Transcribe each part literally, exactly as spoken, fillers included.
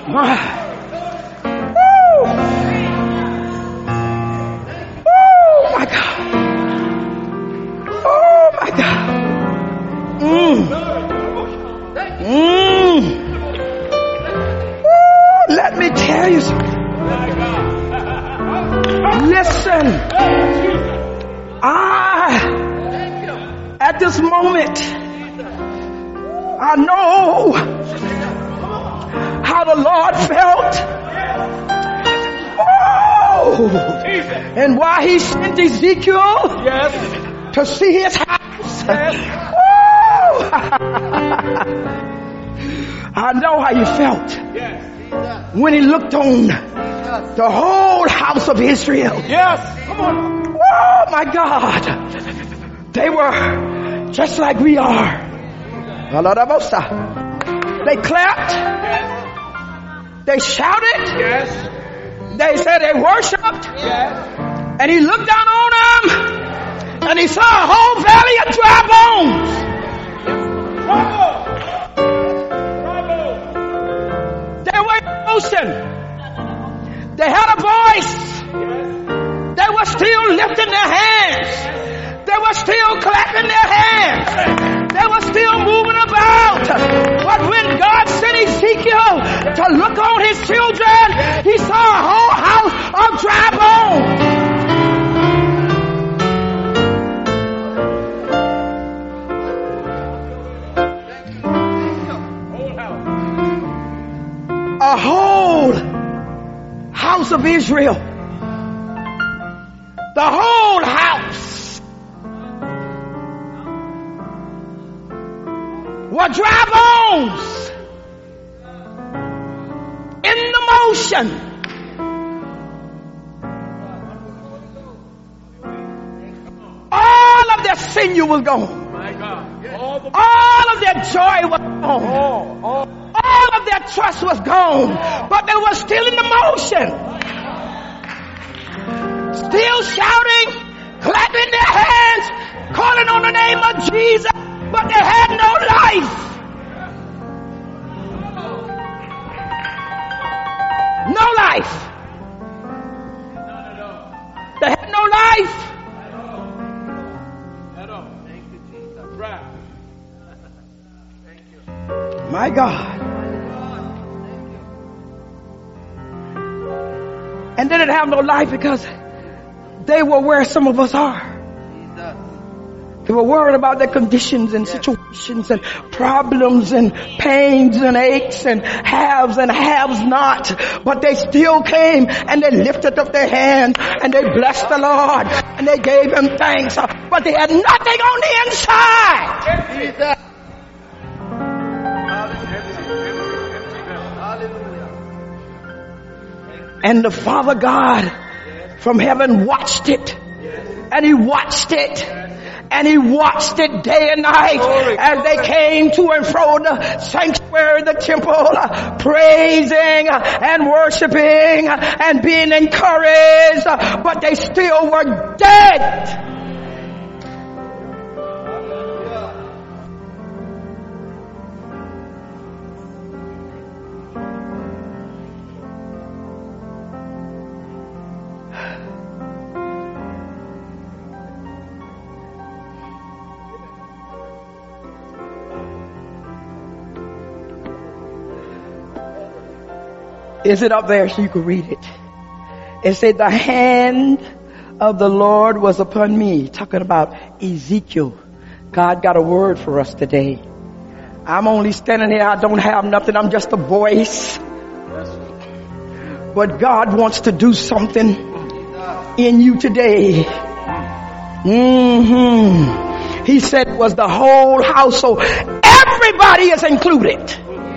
My. Woo. Oh my God. Oh my God. Mm. Mm. Woo. Let me tell you something. Listen. I, at this moment, I know how the Lord felt. Oh, and why he sent Ezekiel yes. to see his house. Yes. Oh. I know how you felt yes. when he looked on the whole house of Israel. Yes, come on. Oh my God, they were just like we are. They clapped. They shouted. Yes. They said they worshipped. Yes. And he looked down on them and he saw a whole valley of dry bones. Bravo. Bravo. They were in motion. They had a voice. They were still lifting their hands. They were still clapping their hands. They were still moving about. But when God sent Ezekiel to look on his children, he saw a whole house of dry bones. A whole house of Israel. The whole house were dry bones in the motion. All of their sinew was gone. All of their joy was gone. All of their trust was gone. But they were still in the motion. Still shouting, clapping their hands, calling on the name of Jesus, but they had no life. No life. They had no life. My God. And they didn't have no life because they were where some of us are. They were worried about their conditions and situations and problems and pains and aches and haves and haves not. But they still came and they lifted up their hands and they blessed the Lord and they gave him thanks. But they had nothing on the inside. And the Father God from heaven watched it. And he watched it. And he watched it day and night as they came to and fro the sanctuary, the temple, praising and worshiping and being encouraged. But they still were dead. Is it up there so you can read it? It said the hand of the Lord was upon me. Talking about Ezekiel. God got a word for us today. I'm only standing here. I don't have nothing. I'm just a voice. But God wants to do something in you today. Mm-hmm. He said it was the whole household. Everybody is included.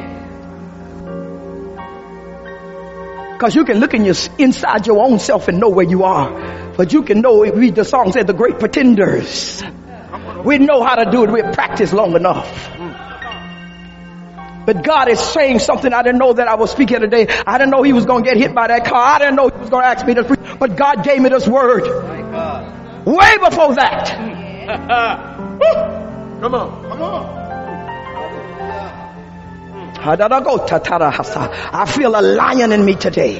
Because you can look in your inside your own self and know where you are. But you can know, read the song, said the great pretenders. We know how to do it. We've practiced long enough. But God is saying something. I didn't know that I was speaking today. I didn't know he was going to get hit by that car. I didn't know he was going to ask me to preach. But God gave me this word. Way before that. Come on. Come on. I feel a lion in me today.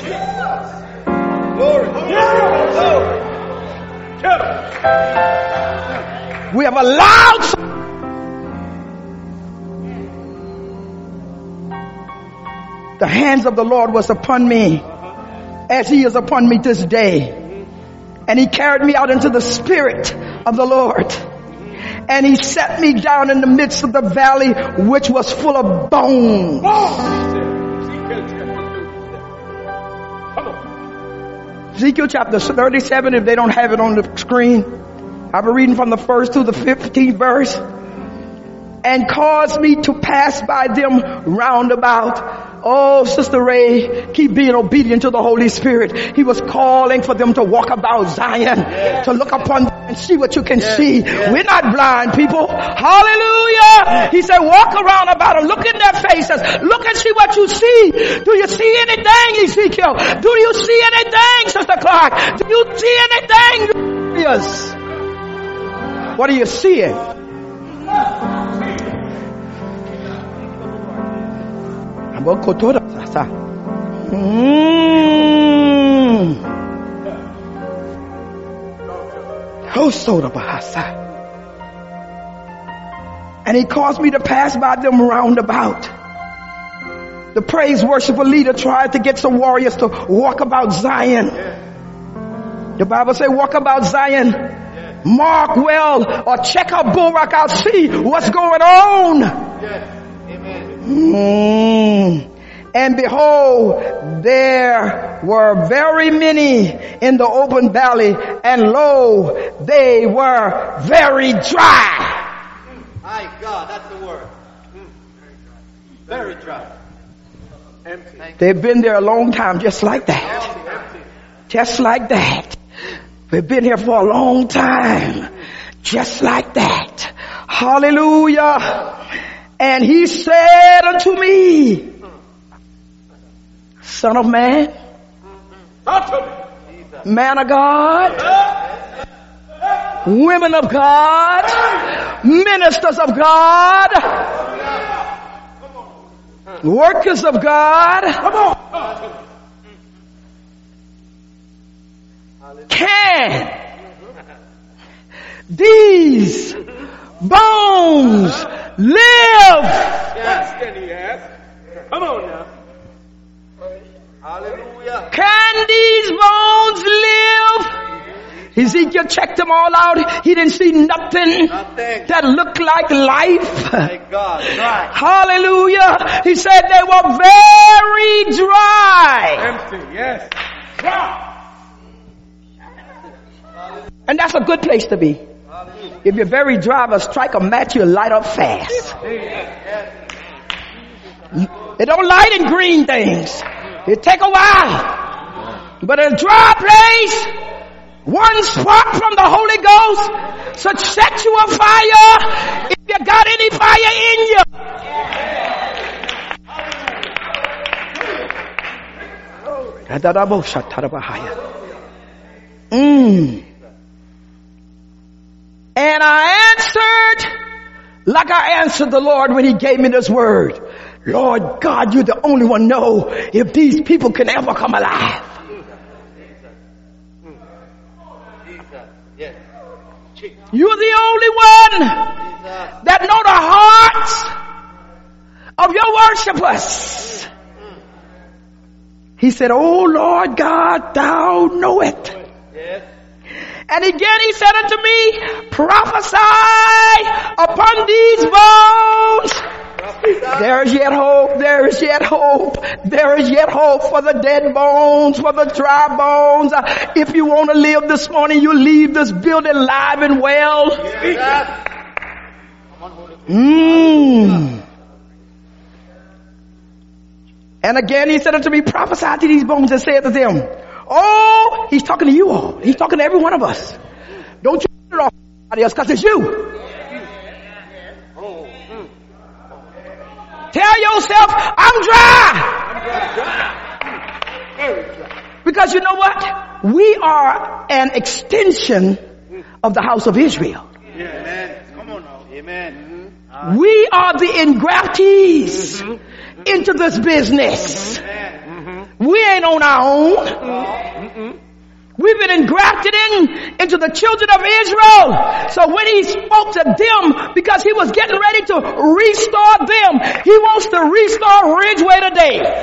We have allowed the hands of the Lord was upon me as he is upon me this day. And he carried me out into the spirit of the Lord. And he set me down in the midst of the valley, which was full of bones. Ezekiel chapter thirty-seven, if they don't have it on the screen. I've been reading from the first to the fifteenth verse. And caused me to pass by them round about. Oh, Sister Ray, keep being obedient to the Holy Spirit. He was calling for them to walk about Zion, yeah. to look upon them and see what you can yeah. see. Yeah. We're not blind people. Hallelujah. Yeah. He said, walk around about them. Look in their faces. Look and see what you see. Do you see anything, Ezekiel? Do you see anything, Sister Clark? Do you see anything? Yes. What are you seeing? Mm. And he caused me to pass by them round about. The praise worshiper leader tried to get some warriors to walk about Zion. The Bible says walk about Zion. Mark well or check out Bulwark out, see what's going on. Mm. And behold, there were very many in the open valley, and lo, they were very dry. My God, that's the word. Very dry. Empty. They've been there a long time, just like that. Just like that. They've been here for a long time, just like that. Hallelujah. And he said unto me, Son of man, man of God, women of God, ministers of God, workers of God, can these bones live? Yes, can he ask? Come on now. Hallelujah. Can these bones live? Ezekiel checked them all out. He didn't see nothing, nothing. that looked like life. My God, dry. Hallelujah. He said they were very dry. Empty, yes. Dry. And that's a good place to be. If you're very dry, a strike a match, you'll light up fast. It don't light in green things. It take a while. But in a dry place, one spark from the Holy Ghost should set you on fire if you got any fire in you. Mm. And I answered like I answered the Lord when he gave me this word. Lord God, you're the only one know if these people can ever come alive. You're the only one that know the hearts of your worshipers. He said, oh Lord God, thou know it. And again he said unto me, prophesy upon these bones. There is yet hope, there is yet hope, there is yet hope for the dead bones, for the dry bones. If you want to live this morning, you leave this building live and well. Mm. And again he said unto me, prophesy to these bones and say to them, oh, he's talking to you all. He's talking to every one of us. Don't you put it off somebody else because it's you. Tell yourself, I'm dry. Because you know what? We are an extension of the house of Israel. Amen. Come on now. Amen. We are the engrafted expertise mm-hmm. into this business. Mm-hmm. We ain't on our own. Mm-hmm. We've been engrafted in into the children of Israel. So when he spoke to them, because he was getting ready to restore them, he wants to restore Ridgeway today.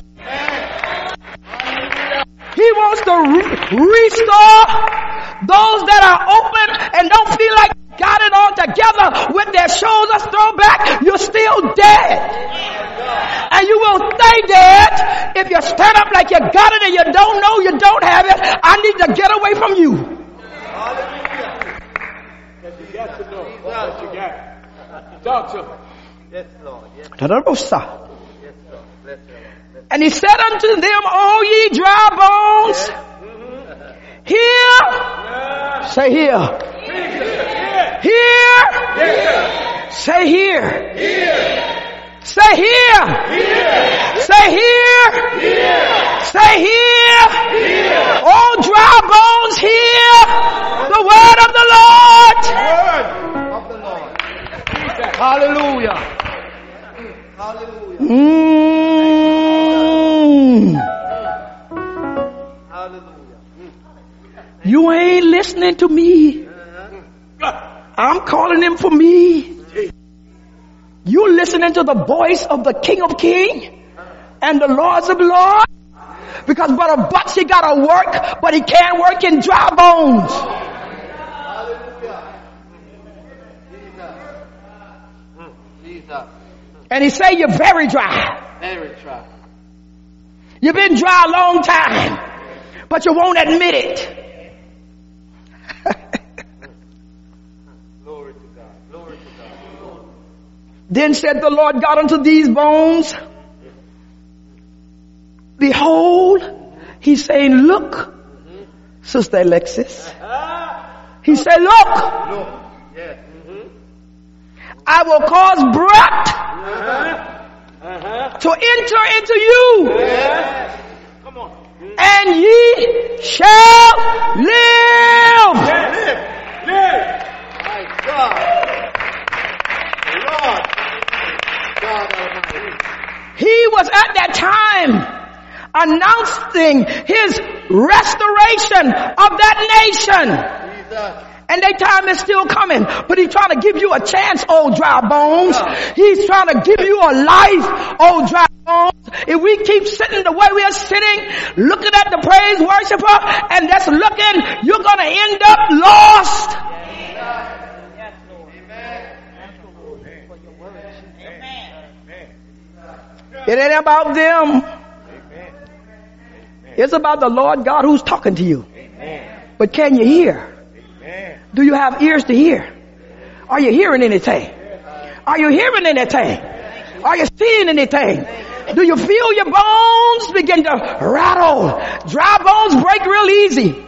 He wants to re- restore those that are open and don't feel like got it all together with their shoulders thrown back. You're still dead. And you will stay dead if you stand up like you got it and you don't know you don't have it. I need to get away from you. Hallelujah. You got to know what you got. Talk to me. Yes, Lord. Yes, Lord. Yes, Lord. Yes, Lord. And he said unto them, O ye dry bones, yes. mm-hmm. hear. Yeah. Say here. Here. Here. Say here. Here. Say here. Here. Say here. Here. Say here. Here. Oh, dry bones, hear the word of the Lord. Word of the Lord. Hallelujah. Hallelujah. Mm. Hallelujah. You ain't listening to me. I'm calling him for me. You listening to the voice of the King of Kings and the Lords of Lords? Because Brother Butts, he gotta work, but he can't work in dry bones. Hallelujah. Jesus. Jesus. And he say you're very dry. Very dry. You've been dry a long time, but you won't admit it. Glory to God. Glory to God. Then said the Lord God unto these bones, behold, he's saying, look, mm-hmm. Sister Alexis. He said, look, look. Yes. Mm-hmm. I will cause breath uh-huh. Uh-huh. to enter into you. Yes. Come on. Mm-hmm. And ye shall live. Yes. Live. Live. My God. Lord. God Almighty. He was at that time announcing his restoration of that nation. Jesus. And that time is still coming. But he's trying to give you a chance, old dry bones. He's trying to give you a life, old dry bones. If we keep sitting the way we are sitting, looking at the praise worshiper, and that's looking, you're going to end up lost. Yes, Lord. Amen. It ain't about them. It's about the Lord God who's talking to you. But can you hear? Do you have ears to hear? Are you hearing anything? Are you hearing anything? Are you seeing anything? Do you feel your bones begin to rattle? Dry bones break real easy.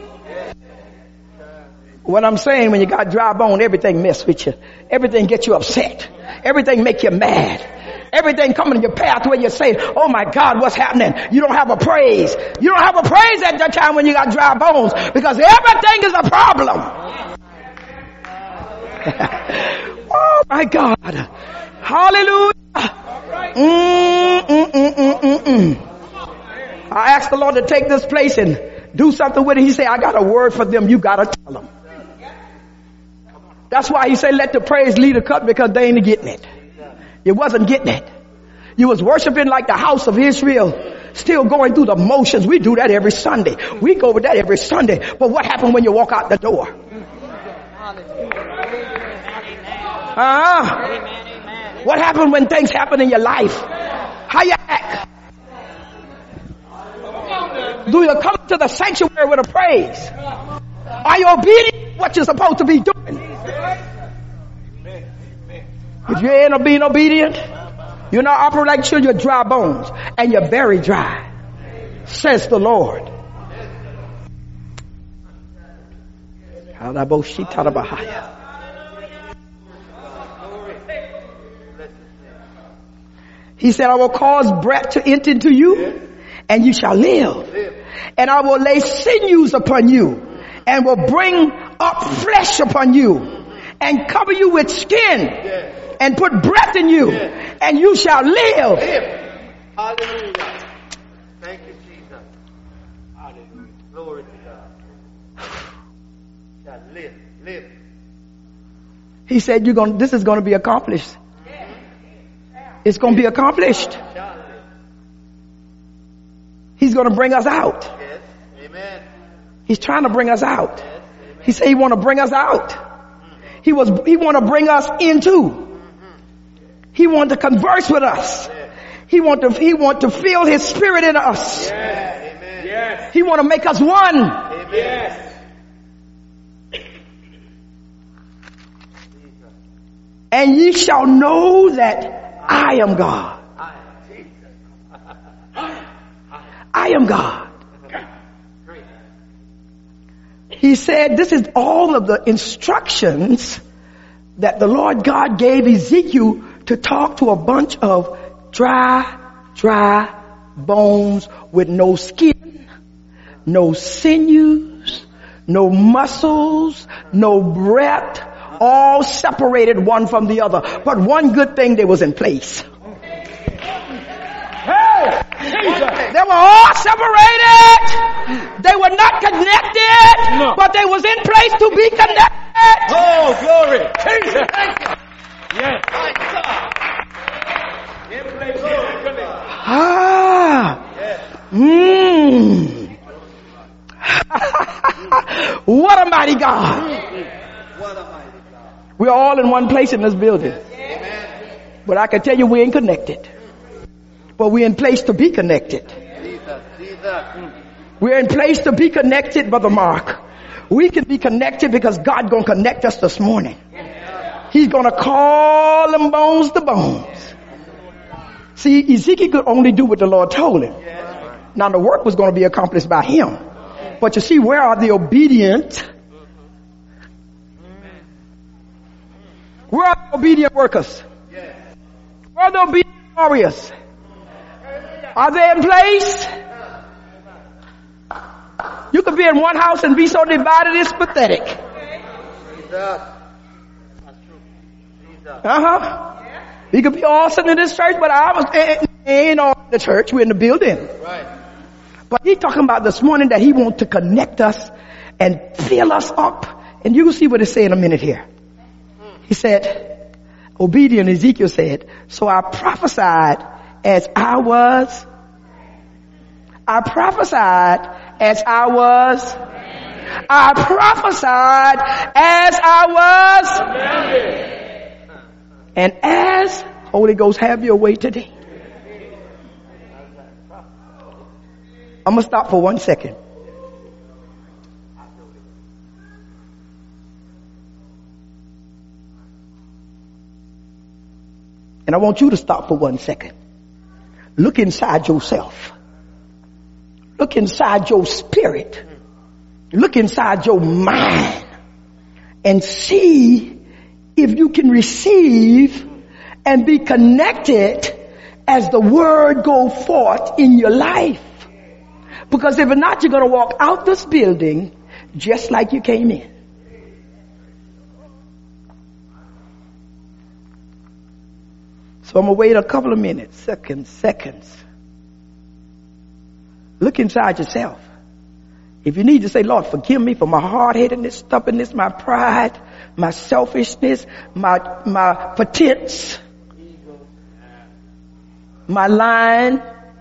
What I'm saying, when you got dry bone, everything mess with you. Everything gets you upset. Everything make you mad. Everything coming in your path where you say, oh my God, what's happening? You don't have a praise. You don't have a praise at that time when you got dry bones, because everything is a problem. Oh my God. Hallelujah. Mm, mm, mm, mm, mm, mm. I asked the Lord to take this place and do something with it. He said, I got a word for them. You got to tell them. That's why he said, let the praise leader cut, because they ain't getting it. You wasn't getting it. You was worshiping like the house of Israel, still going through the motions. We do that every Sunday. We go with that every Sunday. But what happened when you walk out the door? Uh-huh. What happened when things happen in your life? How you act? Do you come to the sanctuary with a praise? Are you obedient to what you're supposed to be doing? If you ain't being obedient, you're not operating like children, you're dry bones, and you're very dry, says the Lord. He said, I will cause breath to enter into you, and you shall live. And I will lay sinews upon you, and will bring up flesh upon you, and cover you with skin, and put breath in you, and you shall live. Live. Hallelujah. Thank you, Jesus. Hallelujah. Glory to God. Shall live. Live. He said, "You're going. This is going to be accomplished. It's going to be accomplished. He's going to bring us out." Yes. Amen. He's trying to bring us out. He said he want to bring us out. He was. He want to bring us into. He wanted to converse with us. He want to. He want to feel His Spirit in us. Yes. Amen. Yes. He want to make us one. Amen. Yes. And ye shall know that I am God. I am God. He said this is all of the instructions that the Lord God gave Ezekiel to talk to a bunch of dry, dry bones with no skin, no sinews, no muscles, no breath, all separated one from the other. But one good thing, they was in place. Hey, they were all separated. They were not connected, no. But they was in place to be connected. Oh, glory. Jesus. Thank you. Yes. In place. Ah. Mmm. What a mighty God. What a mighty God. We're all in one place in this building. Amen. But I can tell you we ain't connected. But we're in place to be connected. Jesus, Jesus. We're in place to be connected, Brother Mark. We can be connected because God's going to connect us this morning. He's going to call them bones to bones. See, Ezekiel could only do what the Lord told him. Now the work was going to be accomplished by him. But you see, where are the obedient? Where are the obedient workers? Where are the obedient warriors? Are they in place? You could be in one house and be so divided it's pathetic. Uh-huh. You could be all sitting in this church, but I was ain't all in the church. We're in the building. Right. But he's talking about this morning that he wants to connect us and fill us up. And you will see what it say in a minute here. He said, obedient, Ezekiel said, so I prophesied as I was. I prophesied as I was. I prophesied as I was. And as Holy Ghost, have your way today. I'm going to stop for one second. And I want you to stop for one second. Look inside yourself. Look inside your spirit. Look inside your mind. And see if you can receive and be connected as the word go forth in your life. Because if not, you're going to walk out this building just like you came in. So I'm going to wait a couple of minutes, seconds, seconds. Look inside yourself. If you need to say, Lord, forgive me for my hard-headedness, stubbornness, my pride, my selfishness, my, my pretense, my lying.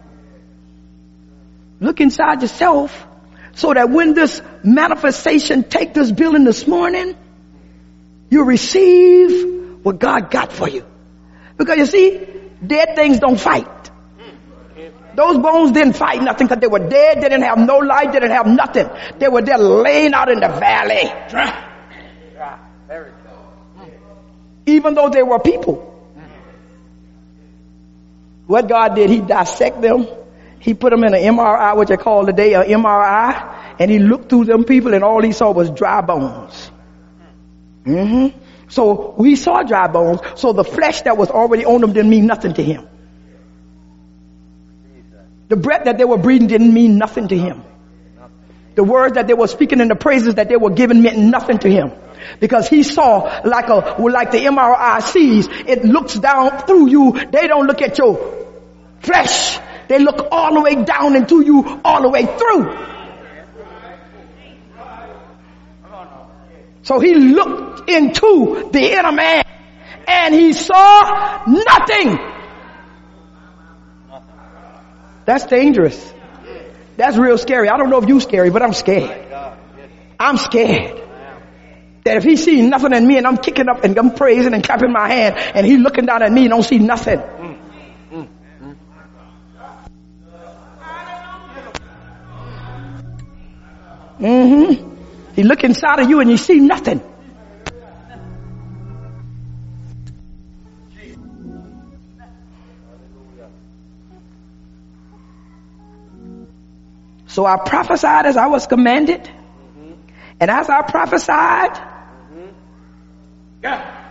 Look inside yourself so that when this manifestation take this building this morning, you receive what God got for you. Because you see, dead things don't fight. Those bones didn't fight nothing because they were dead. They didn't have no life. They didn't have nothing. They were there laying out in the valley. Even though they were people. What God did, He dissected them. He put them in an M R I, what they call today an M R I. And He looked through them people and all He saw was dry bones. Mm-hmm. So we saw dry bones. So the flesh that was already on them didn't mean nothing to Him. The breath that they were breathing didn't mean nothing to Him. The words that they were speaking and the praises that they were giving meant nothing to Him. because he saw like a, like the M R I sees. It looks down through you. They don't look at your flesh. They look all the way down into you, all the way through. So he looked into the inner man and he saw nothing. That's dangerous. That's real scary. I don't know if you're scary, but I'm scared. I'm scared that if he sees nothing in me and I'm kicking up and I'm praising and clapping my hand and he looking down at me and don't see nothing. Mm-hmm. He look inside of you and you see nothing. So I prophesied as I was commanded. Mm-hmm. And as I prophesied, mm-hmm. yeah.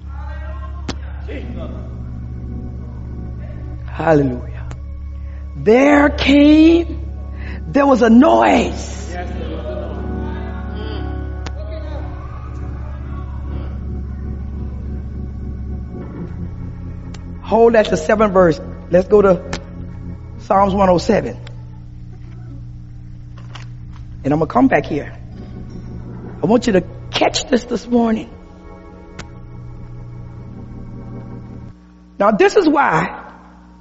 Hallelujah. There came, there was a noise. Yes, there was a noise. Hold at the seventh verse. Let's go to Psalms one oh seven. And I'm going to come back here. I want you to catch this this morning. Now this is why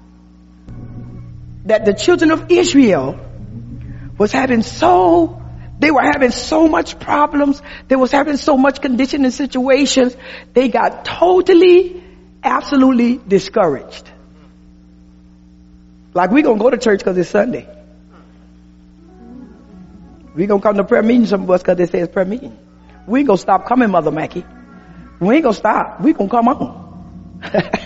that the children of Israel was having so, they were having so much problems. They was having so much condition and situations. They got totally, absolutely discouraged. Like we're going to go to church because it's Sunday. We're going to come to prayer meeting, some of us, because they say it's prayer meeting. We ain't going to stop coming, Mother Mackie. We ain't going to stop. We're going to come on.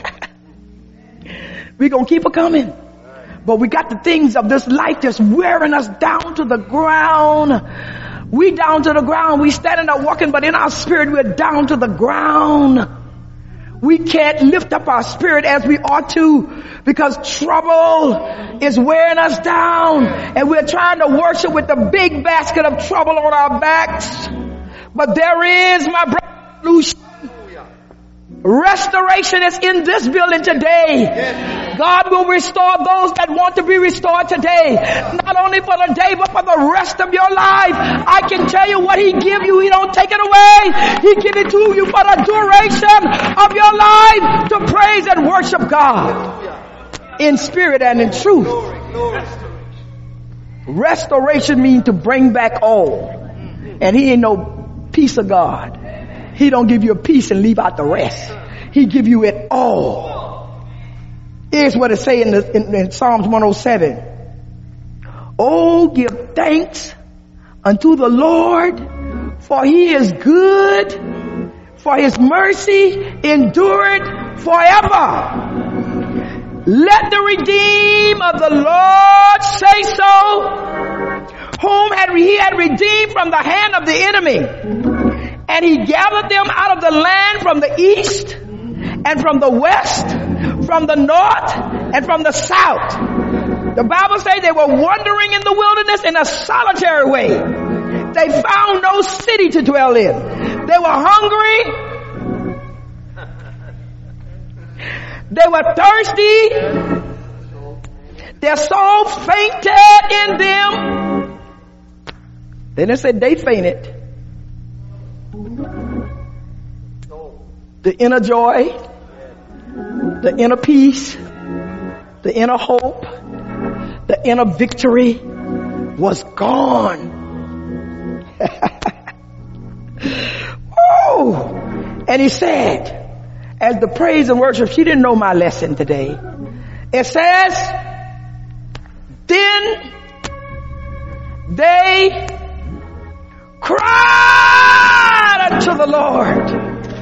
We're going to keep it coming. But we got the things of this life just wearing us down to the ground. We down to the ground. We standing there walking, but in our spirit, we're down to the ground. We can't lift up our spirit as we ought to because trouble is wearing us down and we're trying to worship with the big basket of trouble on our backs. But there is, my brother, solution. Restoration is in this building today. God will restore those that want to be restored today. Not only for the day, but for the rest of your life. I can tell you what he give you. He don't take it away. He give it to you for the duration of your life to praise and worship God in spirit and in truth. Restoration means to bring back all. And he ain't no piece of God. He don't give you a piece and leave out the rest. He give you it all. Here's what it say in, the, in, in Psalms one oh seven. Oh, give thanks unto the Lord, for he is good, for his mercy endured forever. Let the redeemed of the Lord say so, whom had he had redeemed from the hand of the enemy. And he gathered them out of the land from the east and from the west, from the north and from the south. The Bible says they were wandering in the wilderness in a solitary way. They found no city to dwell in. They were hungry. They were thirsty. Their soul fainted in them. Then it said they fainted. The inner joy, the inner peace, the inner hope, the inner victory was gone. Oh! And he said, as the praise and worship, she didn't know my lesson today. It says, then they cried unto the Lord.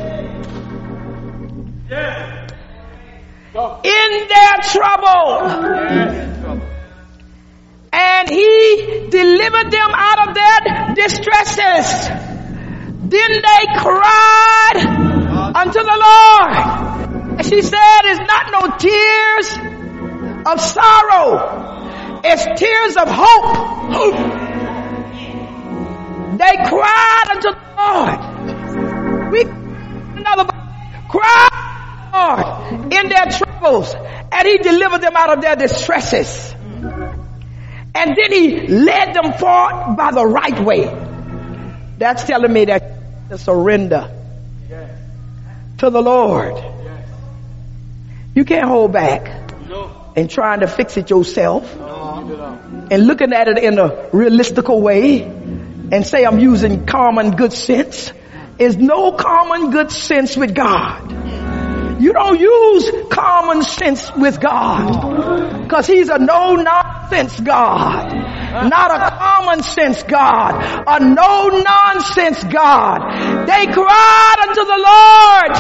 Yes. In their trouble. Yes. And he delivered them out of their distresses. Then they cried unto the Lord. And she said, it's not no tears of sorrow. It's tears of hope. They cried unto the Lord. We another cry, Lord, in their troubles, and he delivered them out of their distresses. And then he led them forth by the right way. That's telling me that to surrender to the Lord. You can't hold back and trying to fix it yourself and looking at it in a realistical way and say I'm using common good sense. There's no common good sense with God. You don't use common sense with God because he's a no-nonsense God, not a common sense God, a no-nonsense God. They cried unto the Lord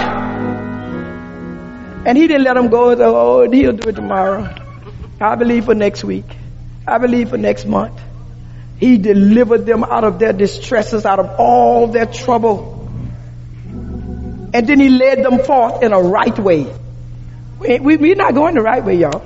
and he didn't let them go. Oh, he'll do it tomorrow. I believe for next week. I believe for next month. He delivered them out of their distresses, out of all their trouble. And then he led them forth in a right way. We, we, we're not going the right way, y'all.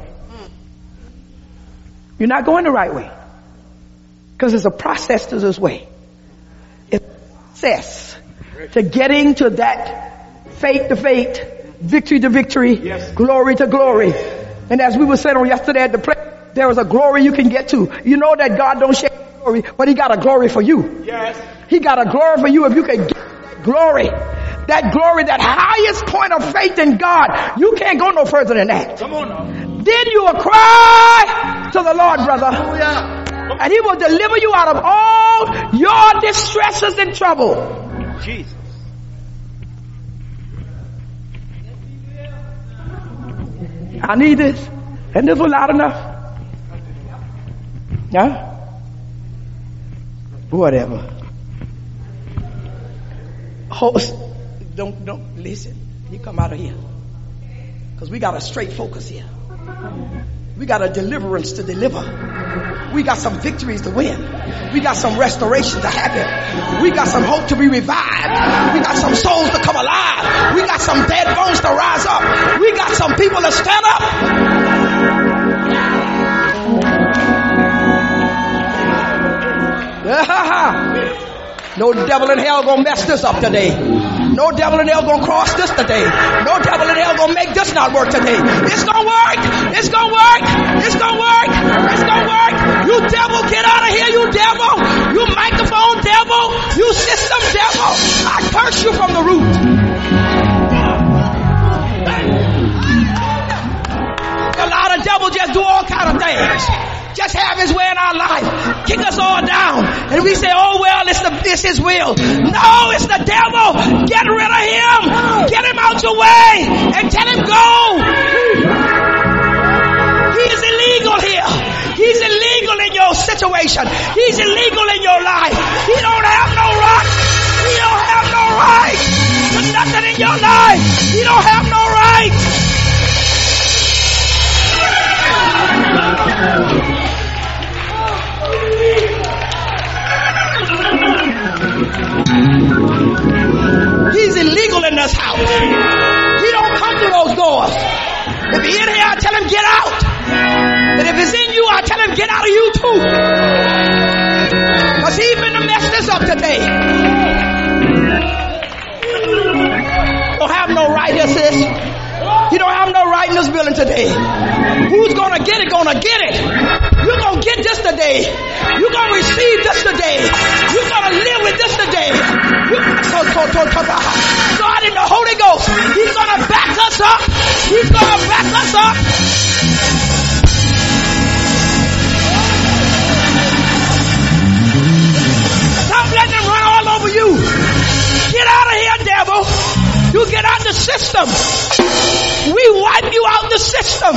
You're not going the right way. Because it's a process to this way. It's a process to getting to that faith to faith, victory to victory, yes. Glory to glory. And as we were saying on yesterday at the place, there is a glory you can get to. You know that God don't share glory, but he got a glory for you. Yes. He got a glory for you if you can get that glory. That glory, that highest point of faith in God. You can't go no further than that. Come on now. Then you will cry to the Lord, brother. Oh, yeah. And he will deliver you out of all your distresses and trouble. Jesus. I need this. Isn't this loud enough? Yeah? Whatever. Host. Don't, don't listen. You come out of here. Because we got a straight focus here. We got a deliverance to deliver. We got some victories to win. We got some restoration to happen. We got some hope to be revived. We got some souls to come alive. We got some dead bones to rise up. We got some people to stand up. No devil in hell gonna mess this up today. No devil in hell gonna cross this today. No devil in hell gonna make this not work today. It's gonna work. It's gonna work. It's gonna work. It's gonna work. You devil, get out of here, you devil. You microphone devil. You system devil. I curse you from the root. A lot of devils just do all kind of things. Just have his way in our life. Kick us all down. And we say, oh, well, it's, the, it's his will. No, it's the devil. Get rid of him. Get him out your way. And tell him go. He's illegal here. He's illegal in your situation. He's illegal in your life. He don't have no right. He don't have no right to nothing in your life. He don't have no right. He's illegal in this house. He don't come through those doors. If he's in here, I tell him get out. But if it's in you, I tell him get out of you too. Because he's been to mess this up today. Don't have no right here, sis. You don't have no right in this building today. Who's gonna get it, gonna get it. You're gonna get this today. You're gonna receive this today. You're gonna live with this today. God in the Holy Ghost, he's gonna back us up. He's gonna back us up. Stop letting him run all over you. Get out of here, devil. You get out the system. We wipe you out the system.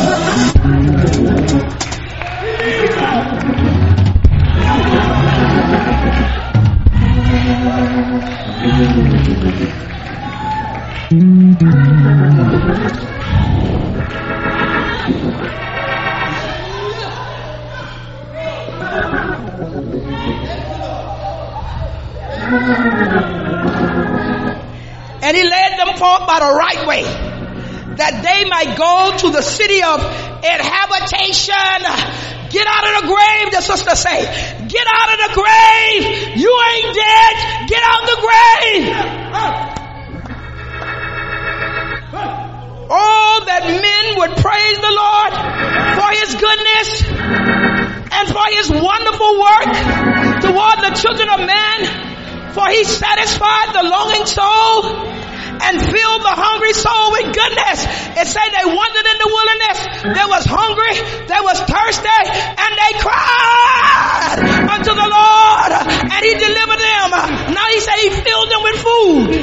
And he led them forth by the right way, that they might go to the city of inhabitation. Get out of the grave, the sister say. Get out of the grave. You ain't dead. Get out the grave. Oh, that men would praise the Lord for his goodness and for his wonderful work toward the children of man. For he satisfied the longing soul and filled the hungry soul with goodness. It said they wandered in the wilderness. They was hungry, they was thirsty, and they cried unto the Lord, and he delivered them. Now he said he filled them with food.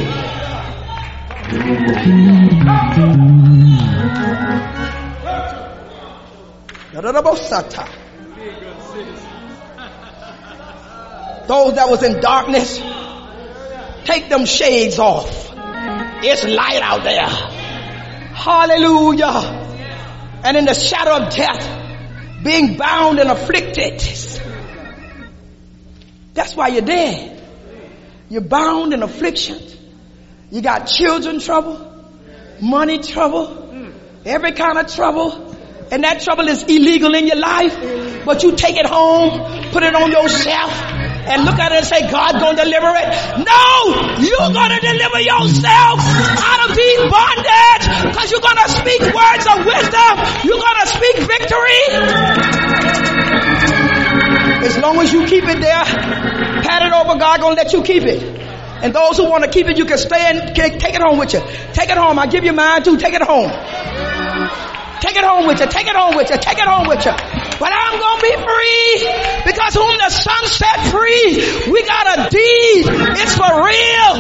Those that was in darkness, take them shades off. It's light out there. Hallelujah. And in the shadow of death, being bound and afflicted. That's why you're dead. You're bound in afflictions. You got children trouble, money trouble, every kind of trouble. And that trouble is illegal in your life. But you take it home, put it on yourself, and look at it and say, God's going to deliver it. No, you're going to deliver yourself out of these bondage, because you're going to speak words of wisdom. You're going to speak victory. As long as you keep it there, pat it over, God going to let you keep it. And those who want to keep it, you can stay and take it home with you. Take it home. I give you mine too. Take it home. Take it home with you. Take it home with you. Take it home with you. But I'm going to be free, because whom the Son set free, we got a deed. It's for real.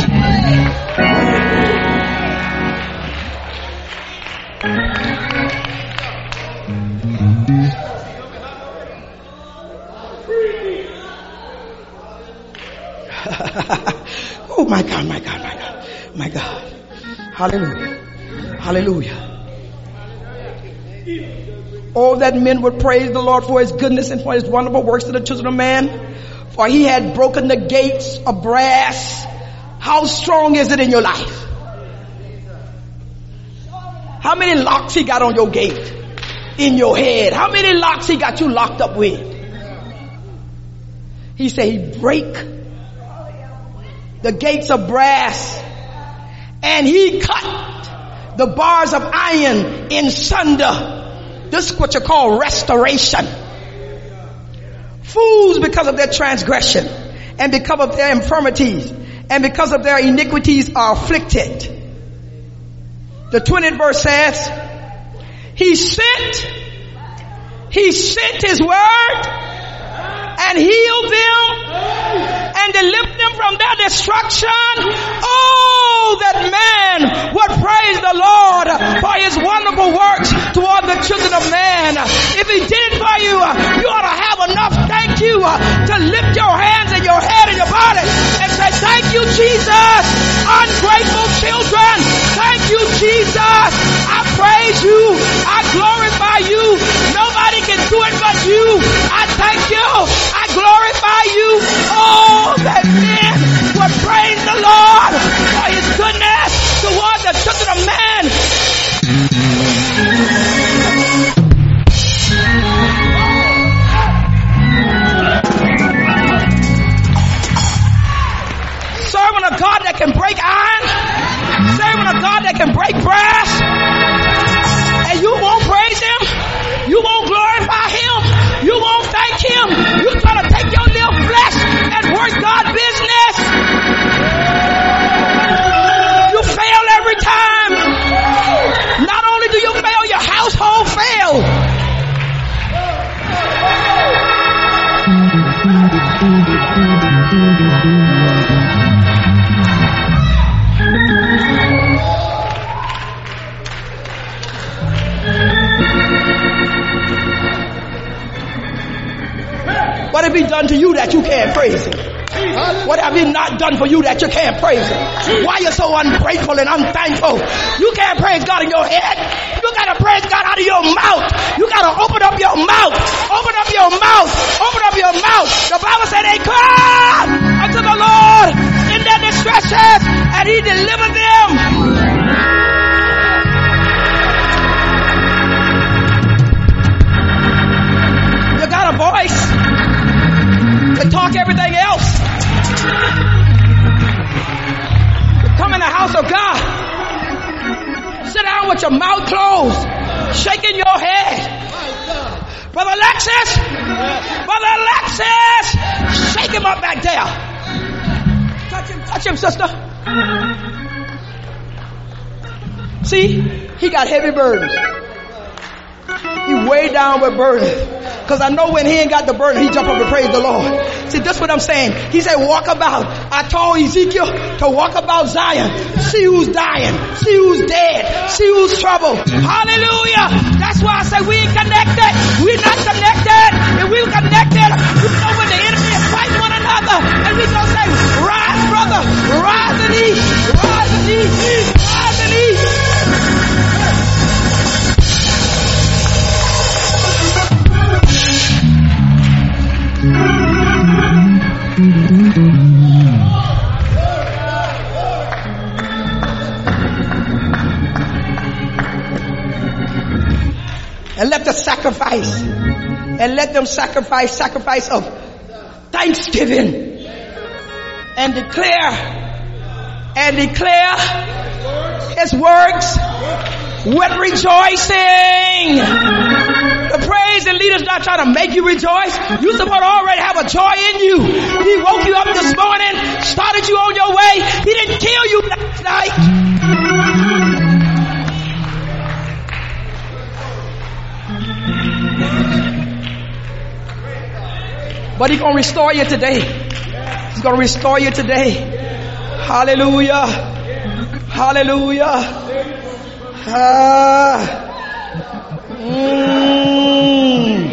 Oh my God, my God, my God, my God. Hallelujah. Hallelujah. Oh, that men would praise the Lord for his goodness and for his wonderful works to the children of man. For he had broken the gates of brass. How strong is it in your life? How many locks he got on your gate? In your head? How many locks he got you locked up with? He said he break the gates of brass, and he cut the bars of iron in sunder. This is what you call restoration. Fools, because of their transgression and because of their infirmities and because of their iniquities, are afflicted. The twentieth verse says, he sent, he sent his word and healed them and delivered them from their destruction. Oh, that man would praise the Lord for his wonderful works toward the children of man. If he did it for you, you ought to have enough thank you to lift your hands and your head and your body and say, thank you, Jesus. Ungrateful children, thank you, Jesus. I praise you. I glorify you. Nobody can do it but you. I thank you. I glorify you. Oh, that men would praise the Lord for his goodness toward the children of man. Servant of God that can break iron, servant of God that can break brass, and you won't praise him, you won't glorify him, you won't thank him, you try to take your little flesh and work God's business. You fail every time. Not only do you fail, your household fails. What have he done to you that you can't praise him? What have he not done for you that you can't praise him? Why are you so ungrateful and unthankful? You can't praise God in your head. You gotta praise God out of your mouth. You gotta open up your mouth. Open up your mouth. Open up your mouth. The Bible said they cried unto the Lord in their distresses, and he delivered them. You got a voice to talk everything else. Come in the house of God. Sit down with with your mouth closed, shaking your head. Brother Alexis, Brother Alexis, shake him up back there. Touch him, touch him, sister. See, he got heavy burdens. He way down with burdens. Because I know when he ain't got the burden, he jump up and praise the Lord. See, that's what I'm saying. He said, walk about. I told Ezekiel to walk about Zion. See who's dying. See who's dead. See who's troubled. Hallelujah. That's why I say we ain't connected. We're not connected. If we're connected, we know when the enemy is fighting one another. And we gonna say, rise, brother. Rise and eat. Rise and eat. Rise and eat. And let the sacrifice, and let them sacrifice, sacrifice of thanksgiving, and declare, and declare his works with rejoicing. The praise and leaders not trying to make you rejoice. You supposed to already have a joy in you. He woke you up this morning, started you on your way. He didn't kill you last night. But he's going to restore you today. He's going to restore you today. Hallelujah. Hallelujah. Ah. Mm.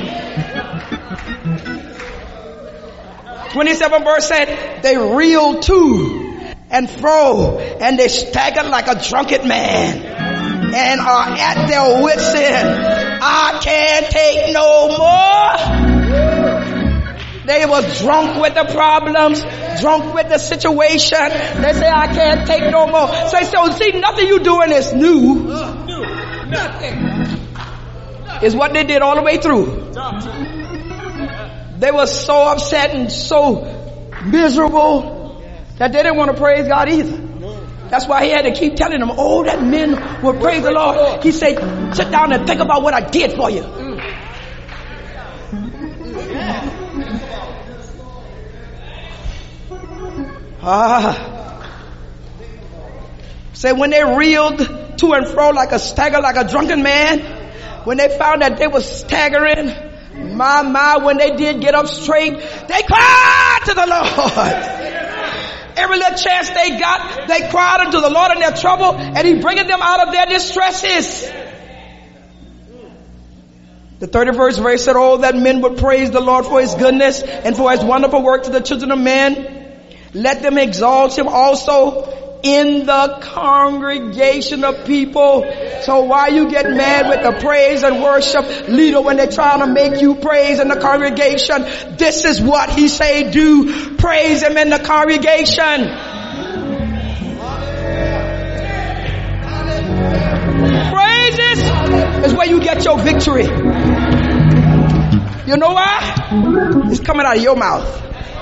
twenty-seven verse said, they reeled to and fro, and they staggered like a drunken man, and are at their wits' end. I can't take no more. They was drunk with the problems, drunk with the situation. They say, I can't take no more. So they say, oh, see, nothing you doing is new. Nothing. Is what they did all the way through. They were so upset and so miserable that they didn't want to praise God either. That's why he had to keep telling them, oh, that men will praise the Lord. He said, sit down and think about what I did for you. Ah. Say when they reeled to and fro like a stagger, like a drunken man, when they found that they were staggering, my, my, when they did get up straight, they cried to the Lord. Every little chance they got, they cried unto the Lord in their trouble, and he bringing them out of their distresses. The thirtieth verse verse said, oh, that men would praise the Lord for his goodness and for his wonderful work to the children of men. Let them exalt him also in the congregation of people. So why you get mad with the praise and worship leader when they're trying to make you praise in the congregation? This is what he say do. Praise him in the congregation. Praises is where you get your victory. You know why? It's coming out of your mouth.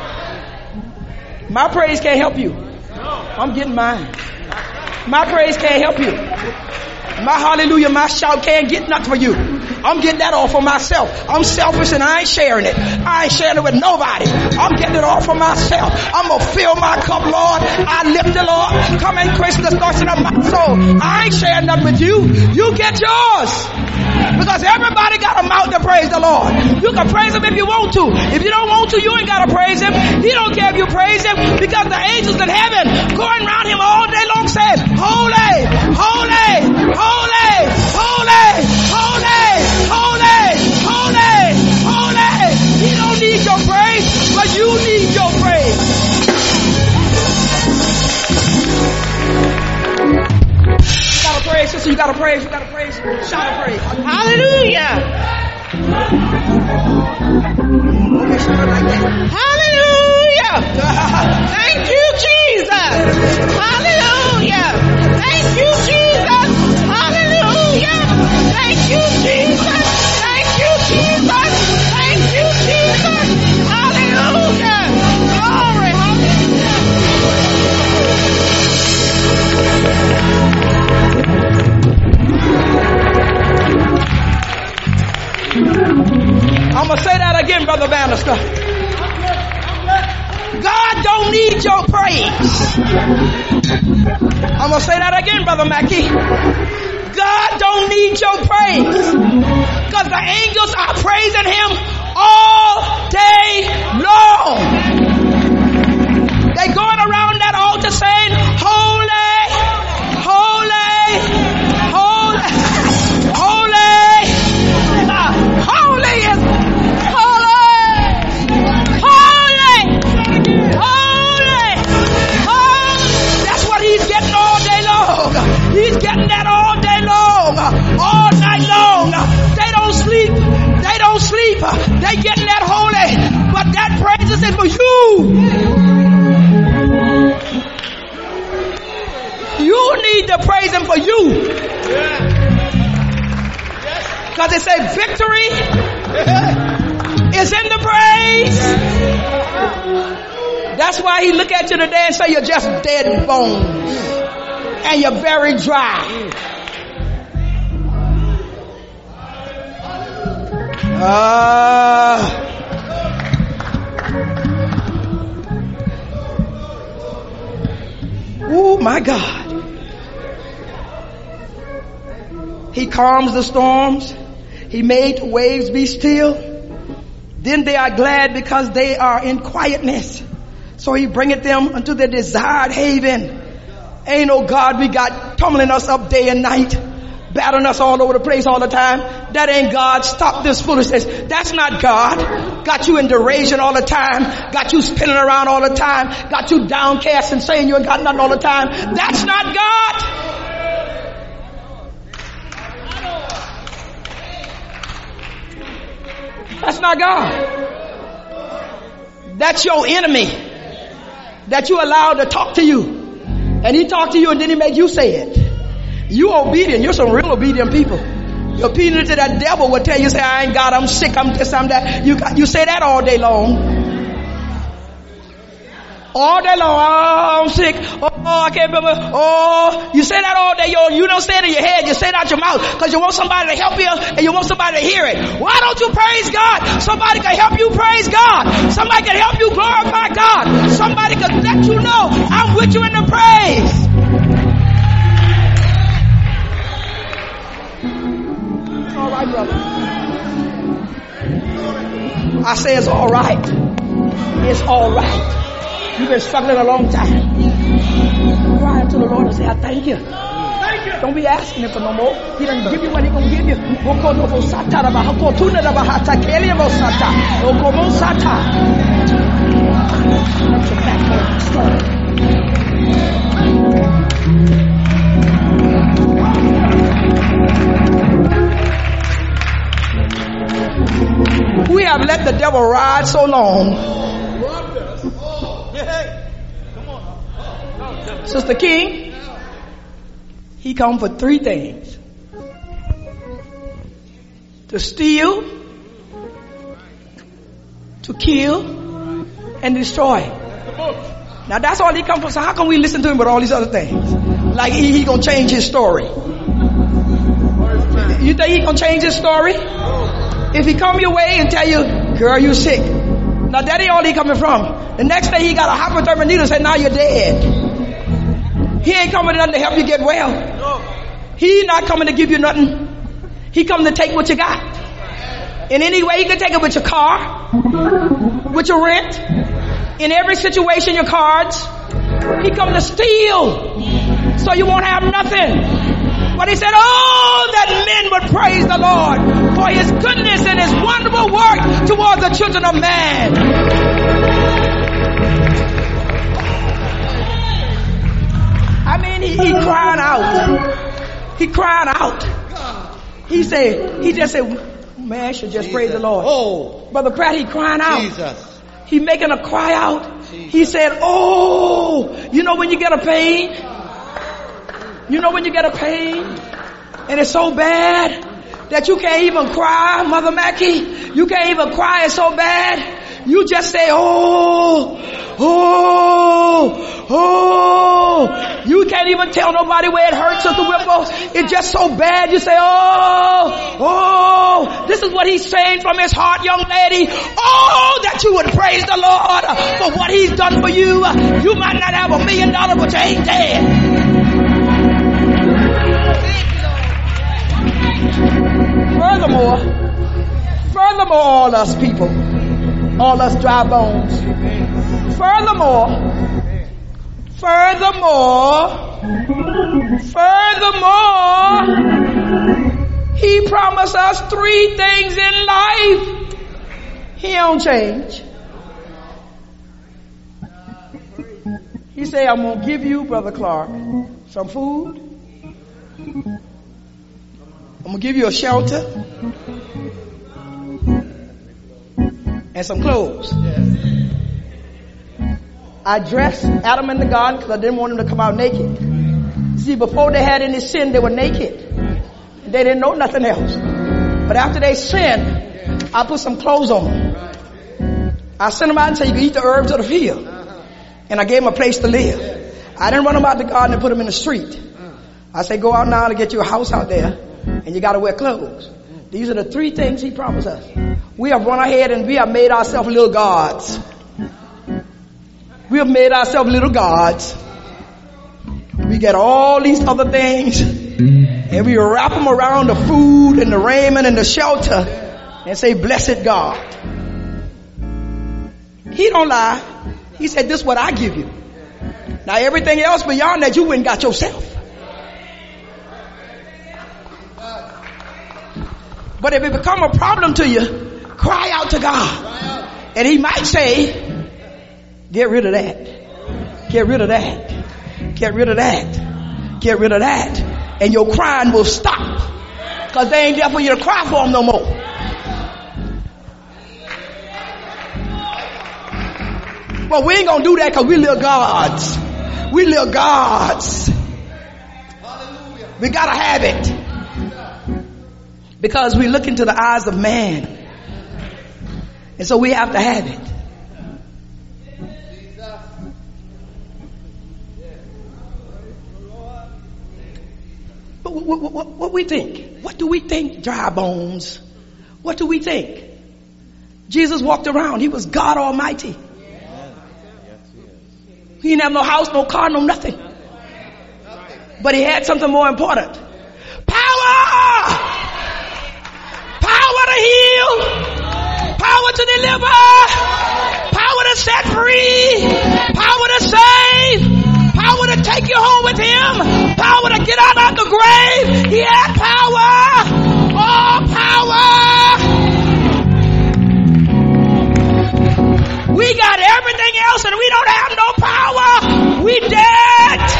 My praise can't help you. I'm getting mine. My praise can't help you. My hallelujah, my shout can't get nothing for you. I'm getting that all for myself. I'm selfish and I ain't sharing it. I ain't sharing it with nobody. I'm getting it all for myself. I'm going to fill my cup, Lord. I lift it, Lord. Come in, Christmas starting up my soul. I ain't sharing nothing with you. You get yours. Because everybody got a mouth to praise the Lord. You can praise him if you want to. If you don't want to, you ain't got to praise him. He don't care if you praise him, because the angels in heaven going around him all day long saying, holy, holy, holy, holy, holy, holy, holy, holy. He don't need your praise, but you need your praise. You gotta praise, sister. You gotta praise. You gotta praise. Shout a praise. Hallelujah. Hallelujah. Thank you, Jesus. Hallelujah. Thank you, Jesus. Hallelujah. Thank you, Jesus. Thank you, Jesus. Thank you, Jesus. Hallelujah. Glory. Hallelujah. I'm going to say that again, Brother Bannister. God don't need your praise. I'm going to say that again, Brother Mackey. God don't need your praise. Because the angels are praising him all day long. They going around that altar saying, holy, holy, holy, holy, uh, holy is holy, holy, holy, holy. That's what he's getting all day long. He's getting that all day long, all night long. They don't sleep. They don't sleep. They getting that holy. But that praise is for you. You need to praise him for you. Because it says victory is in the praise. That's why he look at you today and say you're just dead bones. And you're very dry. Uh, oh my God. He calms the storms. He made the waves be still. Then they are glad because they are in quietness. So he bringeth them unto their desired haven. Ain't no God we got tumbling us up day and night, battering us all over the place all the time. That ain't God. Stop this foolishness. That's not God. Got you in derision all the time. Got you spinning around all the time. Got you downcast and saying you ain't got nothing all the time. That's not God. That's not God. That's your enemy that you allowed to talk to you. And he talked to you and then he made you say it. You obedient. You're some real obedient people. You're obedient to that devil will tell you, say, I ain't God, I'm sick, I'm this, I'm that. You got, you say that all day long. All day long, oh, I'm sick. Oh, I can't remember. Oh, you say that all day. Yo, you don't say it in your head. You say it out your mouth because you want somebody to help you and you want somebody to hear it. Why don't you praise God? Somebody can help you praise God. Somebody can help you glorify God. Somebody can let you know I'm with you in the praise. It's all right, brother. I say it's all right. It's all right. You've been struggling a long time. Cry to the Lord and say, I thank you. Thank you. Don't be asking him for no more. He doesn't give you what he's going to give you. We have let the devil ride so long. Sister King, he come for three things: to steal, to kill, and destroy. Now that's all he come for. So how can we listen to him with all these other things? Like he, he gonna change his story? You think he gonna change his story? If he come your way and tell you, girl, you sick. Now that ain't all he coming from. The next day he got a hypodermic needle and say, now you're dead. He ain't coming to nothing to help you get well. He not coming to give you nothing. He coming to take what you got. In any way, he can take it with your car, with your rent, in every situation, your cards. He come to steal, so you won't have nothing. But he said, oh, that men would praise the Lord for his goodness and his wonderful work towards the children of man. I mean, he, he cried out. He cried out. He said, he just said, man, I should just Jesus. Praise the Lord. Oh, Brother Pratt, he crying out. Jesus. He making a cry out. Jesus. He said, oh, you know when you get a pain? You know when you get a pain and it's so bad that you can't even cry, Mother Mackie? You can't even cry, it's so bad. You just say, oh, Oh, oh. You can't even tell nobody where it hurts, Sister Whipple. It's just so bad. You say, oh, oh. This is what he's saying from his heart, young lady. Oh, that you would praise the Lord for what he's done for you. You might not have a million dollars, but you ain't dead. Furthermore, furthermore, all us people, all us dry bones. Furthermore, furthermore, furthermore, he promised us three things in life. He don't change. He said, I'm going to give you, Brother Clark, some food. I'm going to give you a shelter and some clothes. I dressed Adam in the garden because I didn't want him to come out naked. See, before they had any sin, they were naked. They didn't know nothing else. But after they sinned, I put some clothes on them. I sent them out and said, you can eat the herbs of the field. And I gave them a place to live. I didn't run them out the garden and put them in the street. I said, go out now to get you a house out there. And you got to wear clothes. These are the three things he promised us. We have run ahead and we have made ourselves little gods. We have made ourselves little gods. We get all these other things and we wrap them around the food and the raiment and the shelter and say, blessed God. He don't lie. He said, this is what I give you. Now everything else beyond that, you went and got yourself. But if it become a problem to you, cry out to God. And he might say, get rid of that. Get rid of that. Get rid of that. Get rid of that. And your crying will stop. Because they ain't there for you to cry for them no more. But we ain't going to do that because we little gods. We little gods. We got to have it. Because we look into the eyes of man. And so we have to have it. But what, what, what, what we think? What do we think, dry bones? What do we think? Jesus walked around. He was God Almighty. He didn't have no house, no car, no nothing. But he had something more important. Power! Power to heal, power to deliver, power to set free, power to save, power to take you home with him, power to get out of the grave. He had power, all power. We got everything else and we don't have no power. We dead.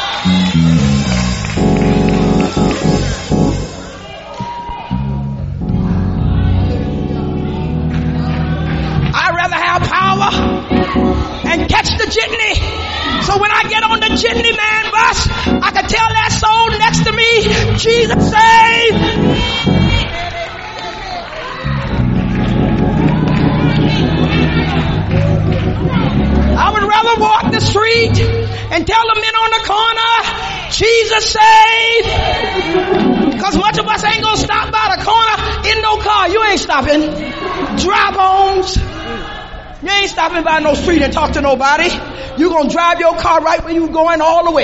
And catch the jitney. So when I get on the jitney man bus, I can tell that soul next to me, Jesus save. I would rather walk the street and tell the men on the corner, Jesus save. Because much of us ain't gonna stop by the corner in no car. You ain't stopping. Dry bones. You ain't stopping by no street and talk to nobody. You're going to drive your car right where you're going all the way.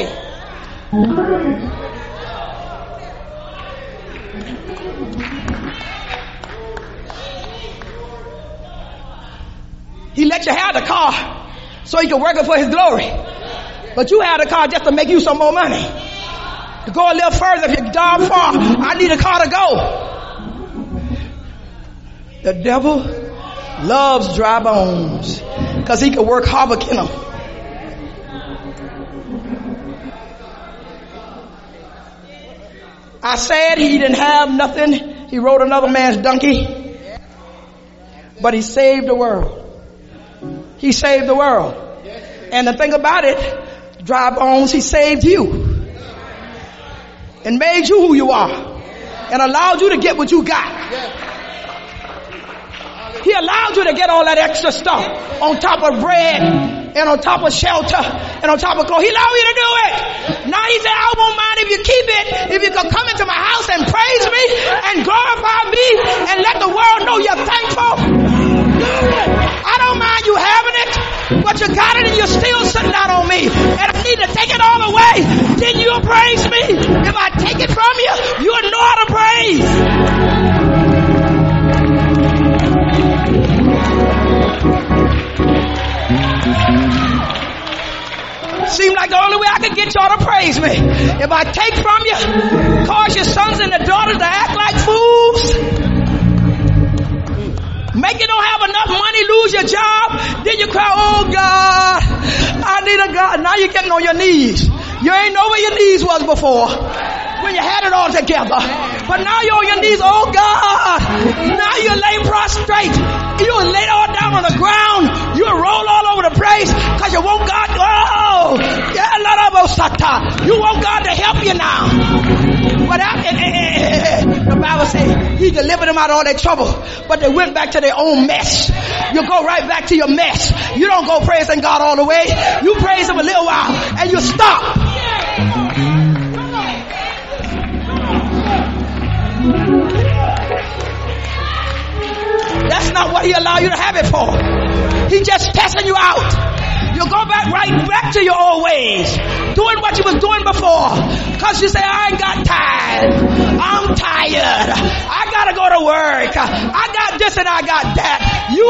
He let you have the car so he could work it for his glory. But you have the car just to make you some more money. To go a little further if you're darn far. I need a car to go. The devil loves dry bones because he can work havoc in them. I said he didn't have nothing. He rode another man's donkey, but he saved the world. He saved the world. And the thing about it, dry bones, he saved you and made you who you are and allowed you to get what you got. He allowed you to get all that extra stuff on top of bread and on top of shelter and on top of clothes. He allowed you to do it. Now he said, I won't mind if you keep it, if you can come into my house and praise me and glorify me and let the world know you're thankful. I don't mind you having it, but you got it and you're still sitting out on me. And I need to take it all away. Then you'll praise me. If I take it from you, you'll know how to praise. Seems like the only way I can get y'all to praise me. If I take from you, cause your sons and the daughters to act like fools, make you don't have enough money, lose your job, then you cry, oh God, I need a God. Now you're getting on your knees. You ain't know where your knees was before when you had it all together. But now you're on your knees, oh God. Now you lay prostrate. You lay all down on the ground. You roll all over the place because you want God. Oh, you want God to help you now. But I, eh, eh, eh, the Bible says he delivered them out of all their trouble, but they went back to their own mess. You go right back to your mess. You don't go praising God all the way. You praise him a little while and you stop. That's not what he allowed you to have it for. He just testing you out. You go back right back to your old ways, doing what you was doing before. Cause you say, I ain't got time. I'm tired. I gotta go to work. I got this and I got that. You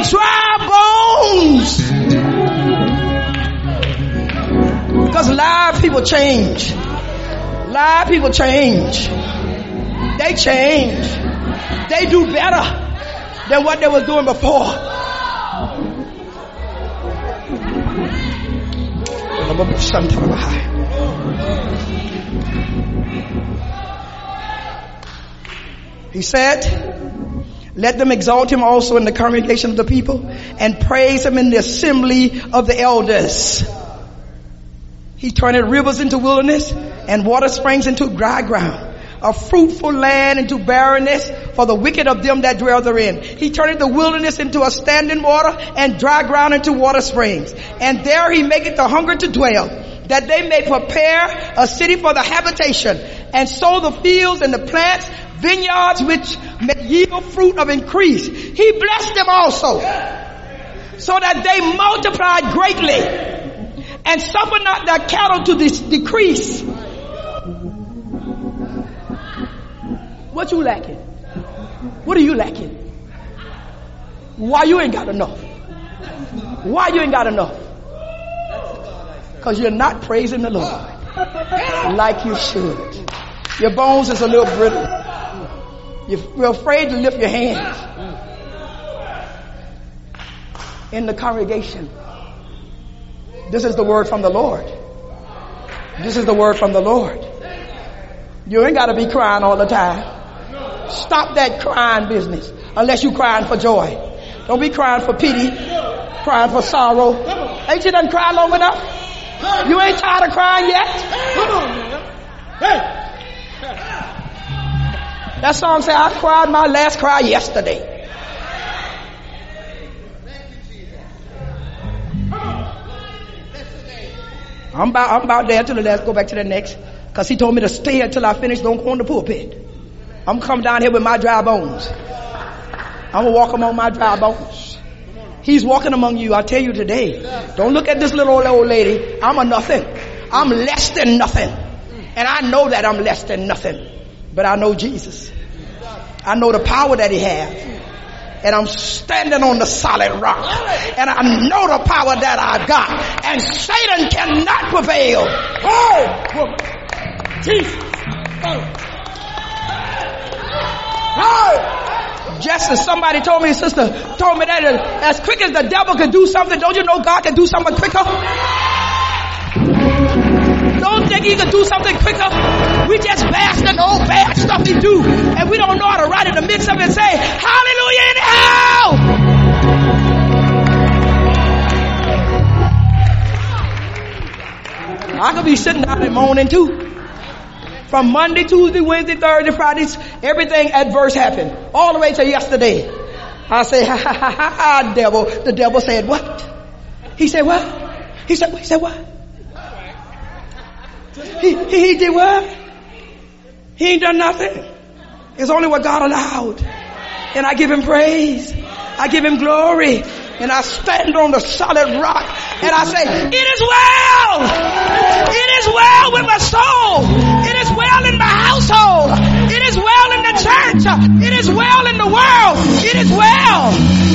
are a dry bones. Cause live people change. Live people change. They change. They do better than what they was doing before. He said, let them exalt him also in the congregation of the people and praise him in the assembly of the elders. He turned rivers into wilderness and water springs into dry ground. A fruitful land into barrenness for the wicked of them that dwell therein. He turned the wilderness into a standing water and dry ground into water springs. And there he maketh the hunger to dwell, that they may prepare a city for the habitation, and sow the fields and the plants, vineyards which may yield fruit of increase. He blessed them also, so that they multiplied greatly, and suffered not their cattle to dis- decrease. What you lacking? What are you lacking? Why you ain't got enough? Why you ain't got enough? Because you're not praising the Lord like you should. Your bones is a little brittle. You're afraid to lift your hands in the congregation. This is the word from the Lord. This is the word from the Lord. You ain't got to be crying all the time. Stop that crying business unless you crying for joy. Don't be crying for pity, crying for sorrow. Ain't you done cried long enough? You ain't tired of crying yet? Come on, man. Hey. That song said, I cried my last cry yesterday. I'm about, I'm about there till the last, go back to the next. Cause he told me to stay until I finish, don't go on the pulpit. I'm coming down here with my dry bones. I'm gonna walk among my dry bones. He's walking among you. I tell you today, don't look at this little old, old lady. I'm a nothing. I'm less than nothing. And I know that I'm less than nothing. But I know Jesus. I know the power that he has. And I'm standing on the solid rock. And I know the power that I've got. And Satan cannot prevail. Oh, Jesus. Oh. Just as somebody told me, sister told me that as quick as the devil can do something, don't you know God can do something quicker? Don't think he can do something quicker. We just bask in old bad stuff he do, and we don't know how to right in the midst of it and say, hallelujah anyhow. I could be sitting down and moaning too. From Monday, Tuesday, Wednesday, Thursday, Fridays, everything adverse happened. All the way to yesterday. I say, ha ha ha ha, devil. The devil said, what? He said what? He said, he said what? He, he, he did what? He ain't done nothing. It's only what God allowed. And I give him praise. I give him glory. And I stand on the solid rock. And I say, it is well. It is well with my soul. It is well in my household. It is well in the church. It is well in the world. It is well.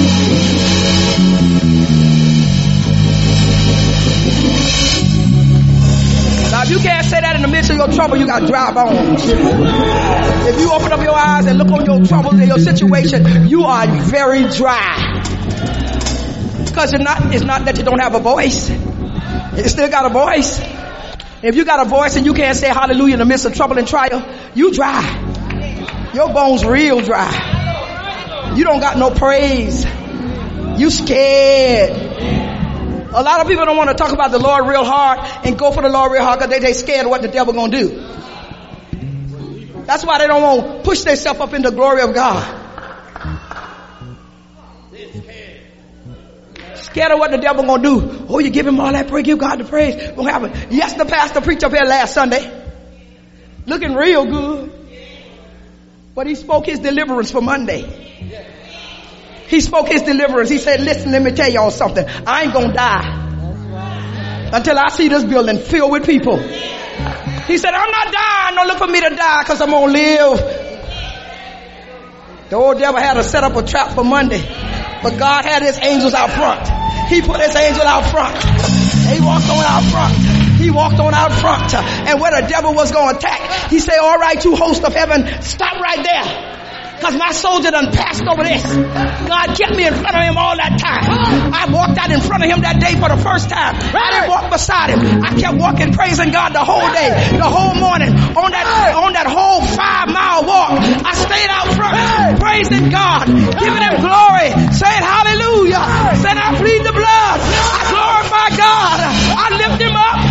Now, if you can't say that in the midst of your trouble, you got dry bones. If you open up your eyes and look on your troubles and your situation, you are very dry. Because it's not, it's not that you don't have a voice. You still got a voice. If you got a voice and you can't say hallelujah in the midst of trouble and trial, you dry. Your bones real dry. You don't got no praise. You scared. A lot of people don't want to talk about the Lord real hard and go for the Lord real hard because they, they scared of what the devil going to do. That's why they don't want to push themselves up in the glory of God. Scared of what the devil going to do. Oh, you give him all that praise, give God the praise. What happened? Yes, the pastor preached up here last Sunday. Looking real good. But he spoke his deliverance for Monday. He spoke his deliverance. He said, listen, let me tell y'all something. I ain't gonna die until I see this building filled with people. He said, I'm not dying. Don't look for me to die because I'm gonna live. The old devil had to set up a trap for Monday, but God had his angels out front. He put his angel out front. He walked on out front. He walked on out front. And where the devil was going to attack, he said, all right, you host of heaven, stop right there. Because my soldier done passed over this. God kept me in front of him all that time. I walked out in front of him that day for the first time. I didn't walk beside him. I kept walking, praising God the whole day, the whole morning. On that, on that whole five mile walk, I stayed out front, praising God, giving him glory, saying hallelujah, saying I plead the blood, I glorify God, I lift him up.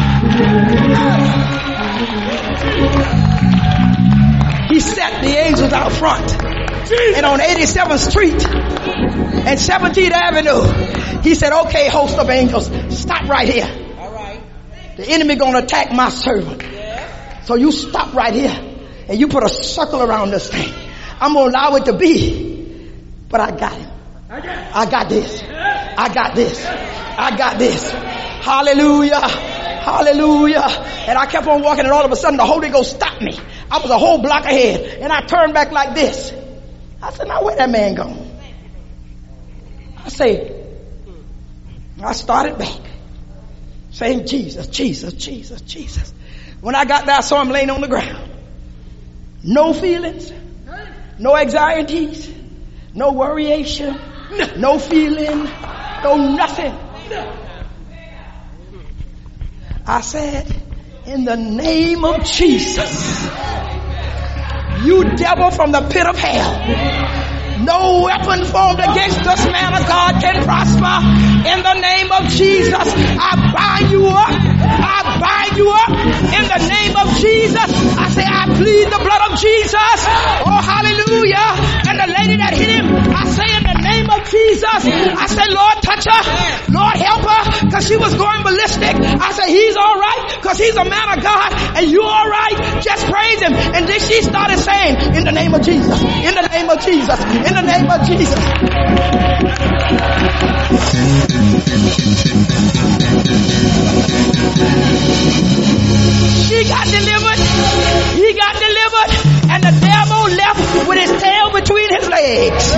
He set the angels out front. And on eighty-seventh Street and seventeenth Avenue, he said, okay, host of angels, stop right here. All right. The enemy going to attack my servant. Yeah. So you stop right here and you put a circle around this thing. I'm going to allow it to be, but I got him. I got this. I got this. I got this. Hallelujah. Hallelujah. And I kept on walking and all of a sudden the Holy Ghost stopped me. I was a whole block ahead and I turned back like this. I said, now where that man gone? I say, I started back saying Jesus, Jesus, Jesus, Jesus. When I got there, I saw him laying on the ground. No feelings, no anxieties, no worryation, no feeling, no nothing. I said, in the name of Jesus, you devil from the pit of hell, no weapon formed against this man of God can prosper. In the name of Jesus, I bind you up. I bind you up. In the name of Jesus, I say I plead the blood of Jesus. Oh, hallelujah. And the lady that hit him, I say in the name of Jesus, I say, Lord, touch her. Lord, help her, because she was going ballistic. I say, he's all right, because he's a man of God, and you all right. Just praise him. And then she started saying, in the name of Jesus, in the name of Jesus, in the name of Jesus. She got delivered. He got delivered. And the devil left with his tail between his legs.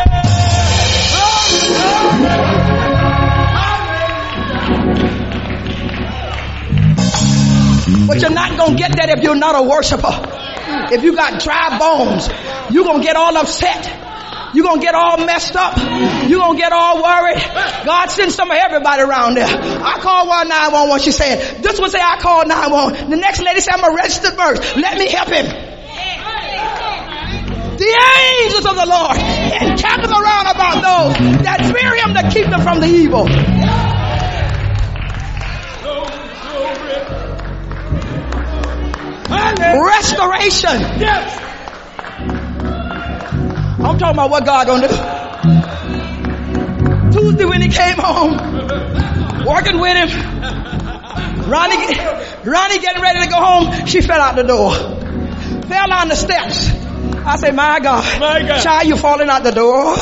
But you're not going to get that if you're not a worshiper. If you got dry bones, you're going to get all upset. You're going to get all messed up. You're going to get all worried. God sent some of everybody around there. I called one nine one one. She said, this one say I called nine one one. The next lady said, I'm a registered nurse. Let me help him. The angels of the Lord encamp around about those that fear him to keep them from the evil. Restoration. Yes. I'm talking about what God gonna do. Tuesday when he came home, working with him, Ronnie, Ronnie getting ready to go home, she fell out the door. Fell down the steps. I say, my God, my God. Child, you falling out the door.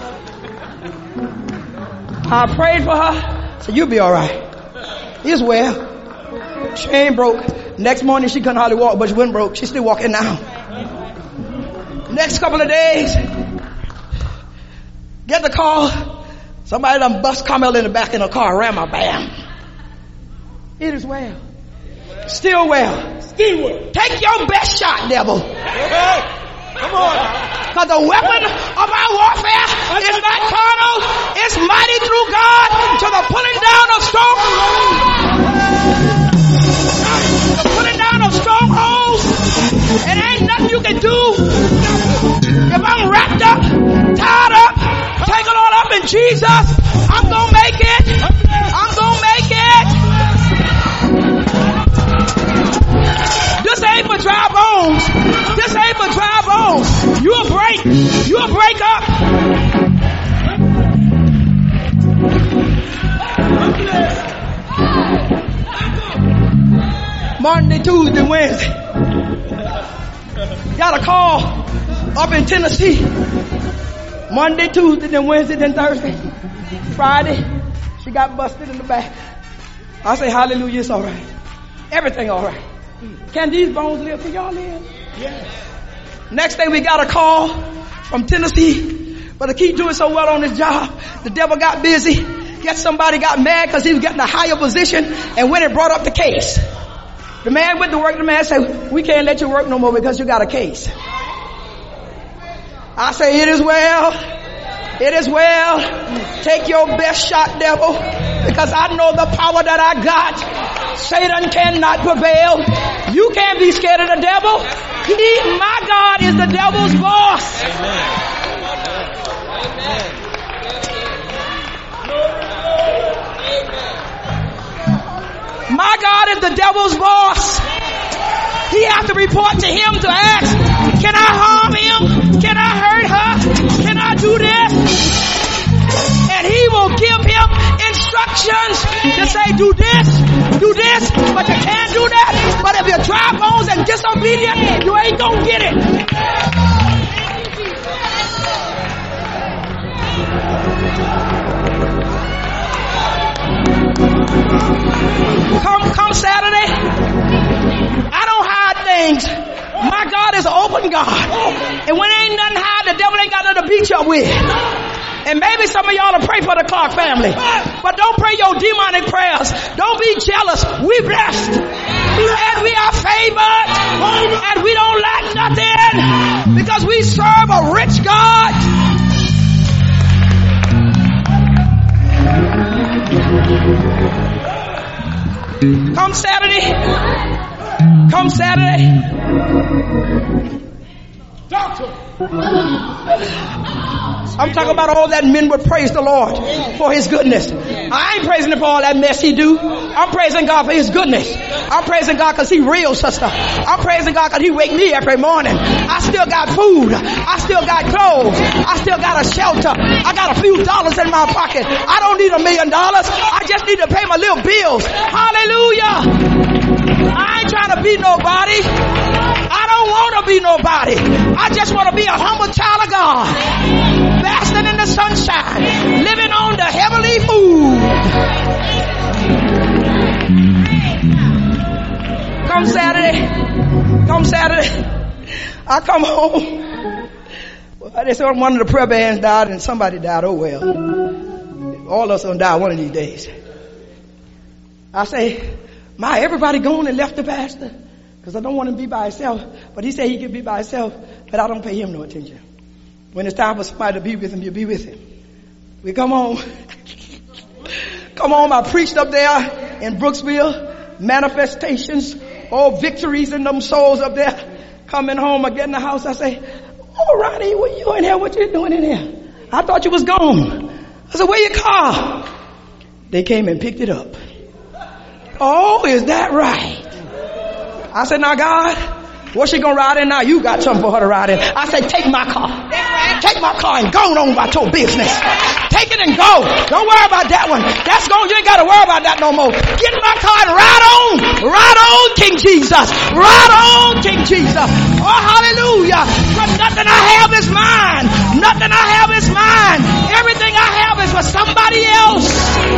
I prayed for her. So you'll be all right. It's well. She ain't broke. Next morning she couldn't hardly walk, but she wasn't broke. She's still walking now. Next couple of days, get the call. Somebody done bust Carmel in the back in a car, ram her, bam. It is well. Still well. Still well. Take your best shot, devil. Hey, come on. Because the weapon of our warfare is not carnal. It's mighty through God to the pulling down of strongholds. The pulling down of strongholds. And ain't nothing you can do. If I'm wrapped up, tied up, tangled all up in Jesus, I'm going to make it. I'm going to make it. This ain't for dry bones. This ain't for dry bones. You'll break. You'll break up. Monday, Tuesday, Wednesday. Got a call up in Tennessee. Monday, Tuesday, then Wednesday, then Thursday. Friday, she got busted in the back. I say, hallelujah, it's all right. Everything all right. Can these bones live? Can y'all live? Yes. Next day we got a call from Tennessee, but to keep doing so well on his job, the devil got busy. Guess somebody got mad because he was getting a higher position and went and brought up the case. The man went to work. The man said, we can't let you work no more because you got a case. I say, it is well. It is well. Take your best shot, devil, because I know the power that I got. Satan cannot prevail. You can't be scared of the devil. He, my God, is the devil's boss. My God is the devil's boss. He has to report to him to ask, can I harm him? Can I hurt her? Can I do this? And he will give him instructions to say, do this, do this, but you can't do that. But if you're dry bones and disobedient, you ain't gonna get it. Come, come Saturday. I don't hide things. My God is an open God. And when ain't nothing hide, the devil ain't got nothing to beat you up with. And maybe some of y'all will pray for the Clark family. But don't pray your demonic prayers. Don't be jealous. We blessed. And we are favored. And we don't lack nothing. Because we serve a rich God. Come Saturday. Come Saturday. Doctor. I'm talking about all that men would praise the Lord for his goodness. I ain't praising him for all that mess he do. I'm praising God for his goodness. I'm praising God because he real, sister. I'm praising God because he wake me every morning. I still got food. I still got clothes. I still got a shelter. I got a few dollars in my pocket. I don't need a million dollars. I just need to pay my little bills. Hallelujah. I ain't trying to be nobody. I don't want to be nobody. I just want to be a humble child of God. Basking in the sunshine. Living on the heavenly food. Come Saturday. Come Saturday. I come home. Well, they said one of the prayer bands died and somebody died. Oh well. All of us gonna die one of these days. I say, my, everybody gone and left the pastor. Because I don't want him to be by himself. But he said he can be by himself. But I don't pay him no attention. When it's time for somebody to be with him, you be with him. We come home. Come home. I preached up there in Brooksville. Manifestations. All victories in them souls up there. Coming home, I get in the house. I say, oh, Ronnie, what you in here? What you doing in here? I thought you was gone. I said, where your car? They came and picked it up. Oh, is that right? I said, now God, What's she gonna ride in now? You got something for her to ride in. I say, take my car. Take my car and go on about your business. Take it and go. Don't worry about that one. That's gone. You ain't got to worry about that no more. Get in my car and ride on. Ride on, King Jesus. Ride on, King Jesus. Oh, hallelujah. But nothing I have is mine. Nothing I have is mine. Everything I have is for somebody else.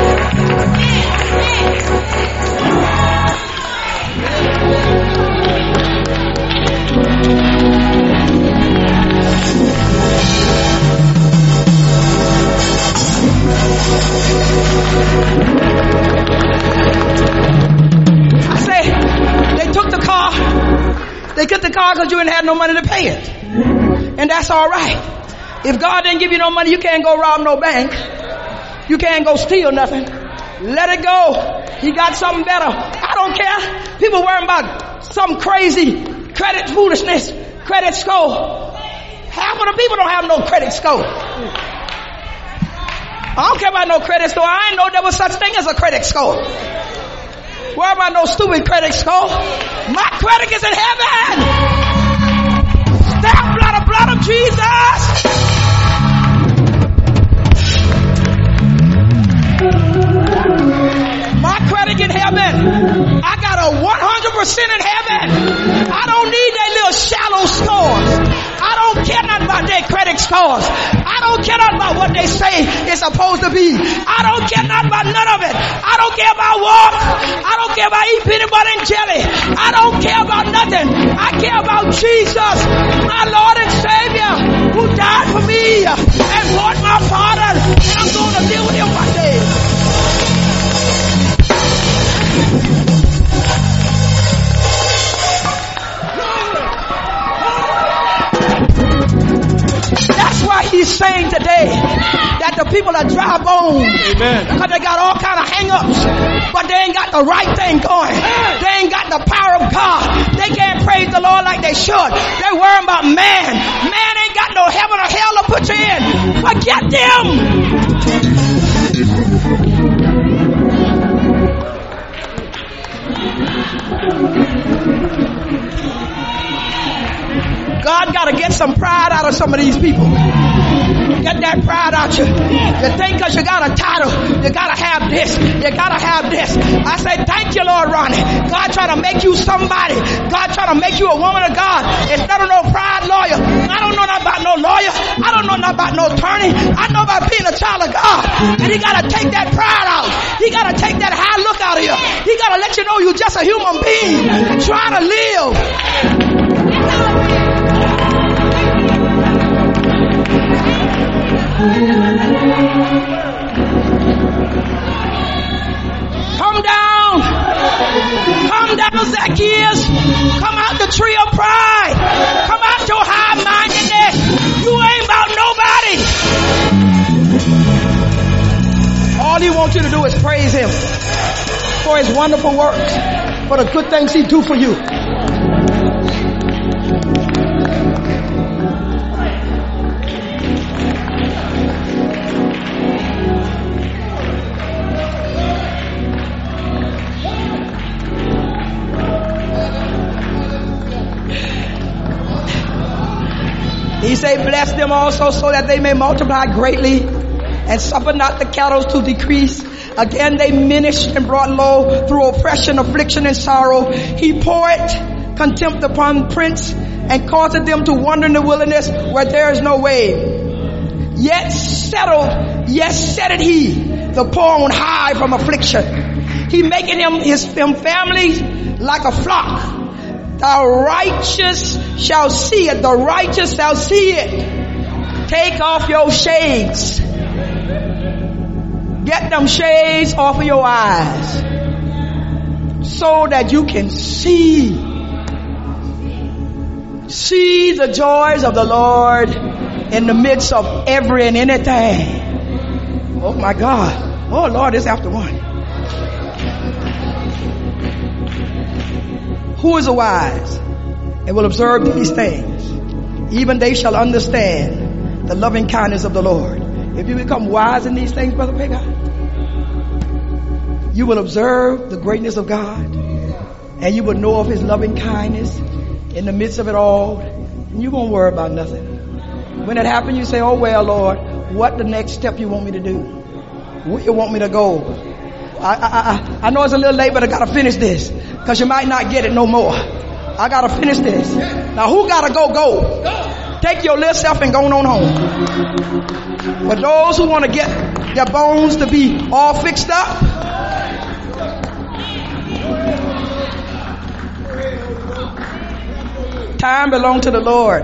I say, they took the car. They took the car because you didn't have no money to pay it. And that's all right. If God didn't give you no money, you can't go rob no bank. You can't go steal nothing. Let it go. He got something better. I don't care. People worrying about some crazy credit foolishness, credit score. Half of the people don't have no credit score. I don't care about no credit score. I ain't know there was such thing as a credit score. Worry about no stupid credit score. My credit is in heaven. Stamp blood of blood of Jesus. My credit in heaven. I got a one hundred percent in heaven. I don't need that little shallow scores. I don't care nothing about their credit scores. I don't care nothing about what they say it's supposed to be. I don't care nothing about none of it. I don't care about walk. I don't care about eat peanut butter and jelly. I don't care about nothing. I care about Jesus, my Lord and Savior, who died for me and bought my pardon. And I'm going to deal with him one day. That's why he's saying today that the people are dry bones. Amen. Because they got all kind of hang-ups, but they ain't got the right thing going. They ain't got the power of God. They can't praise the Lord like they should. They're worrying about man. Man ain't got no heaven or hell to put you in. Forget them. God got to get some pride out of some of these people. Get that pride out you. You think because you got a title, you got to have this, you got to have this. I say, thank you, Lord Ronnie. God trying to make you somebody. God trying to make you a woman of God. Instead of no pride lawyer. I don't know nothing about no lawyer. I don't know nothing about no attorney. I know about being a child of God. And he got to take that pride out. He got to take that high look out of you. He got to let you know you're just a human being trying to live. Come down. Come down, Zacchaeus. Come out the tree of pride. Come out your high-mindedness. You ain't about nobody. All he wants you to do is praise him for his wonderful works, for the good things he do for you. He say, bless them also so that they may multiply greatly and suffer not the cattle to decrease. Again, they diminished and brought low through oppression, affliction, and sorrow. He poured contempt upon prince and caused them to wander in the wilderness where there is no way. Yet settled, yet settled he the poor on high from affliction. He making him his him family like a flock. The righteous shall see it. The righteous shall see it. Take off your shades. Get them shades off of your eyes so that you can see. See the joys of the Lord in the midst of every and anything. Oh my God. Oh Lord, it's after one. Who is a wise and will observe these things? Even they shall understand the loving kindness of the Lord. If you become wise in these things, Brother Pega, you will observe the greatness of God, and you will know of his loving kindness, in the midst of it all, you won't worry about nothing. When it happens, you say, oh well, Lord, what the next step you want me to do? Where you want me to go? I, I, I, I know it's a little late, but I gotta finish this, because you might not get it no more. I gotta finish this. Now who gotta go, go. Take your little self and go on home. But those who want to get their bones to be all fixed up, time belongs to the Lord.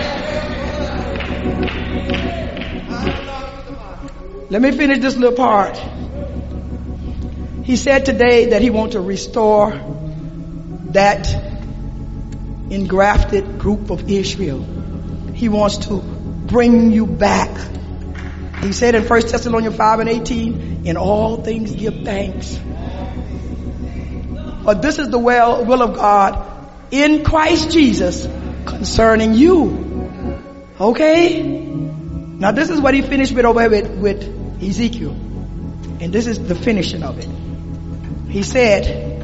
Let me finish this little part. He said today that he wants to restore that engrafted group of Israel. He wants to bring you back. He said in First Thessalonians five and eighteen, in all things give thanks. For this is the will, will of God in Christ Jesus concerning you. Okay? Now this is what he finished with over with, with Ezekiel. And this is the finishing of it. He said,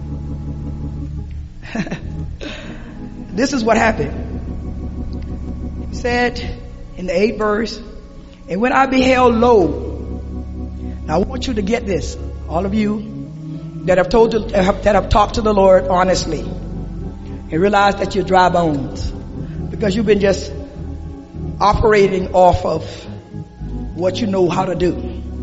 this is what happened. He said in the eighth verse, and when I beheld, lo, now I want you to get this, all of you that have told you, that have talked to the Lord honestly, and realize that you're dry bones because you've been just operating off of what you know how to do.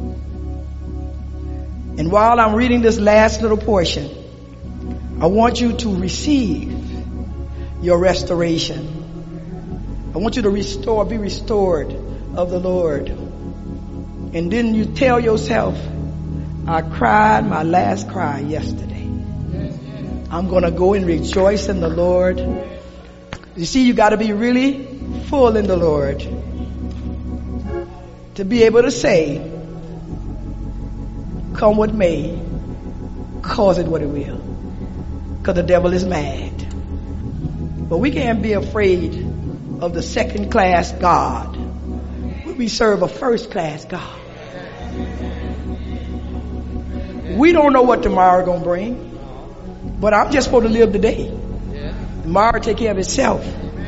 And while I'm reading this last little portion, I want you to receive your restoration. I want you to restore, be restored of the Lord. And then you tell yourself, I cried my last cry yesterday. I'm going to go and rejoice in the Lord. You see, you got to be really full in the Lord to be able to say, come what may, cause it what it will. Because the devil is mad. But we can't be afraid of the second class God. We serve a first class God. We don't know what tomorrow going to bring. But I'm just supposed to live today. Tomorrow take care of itself.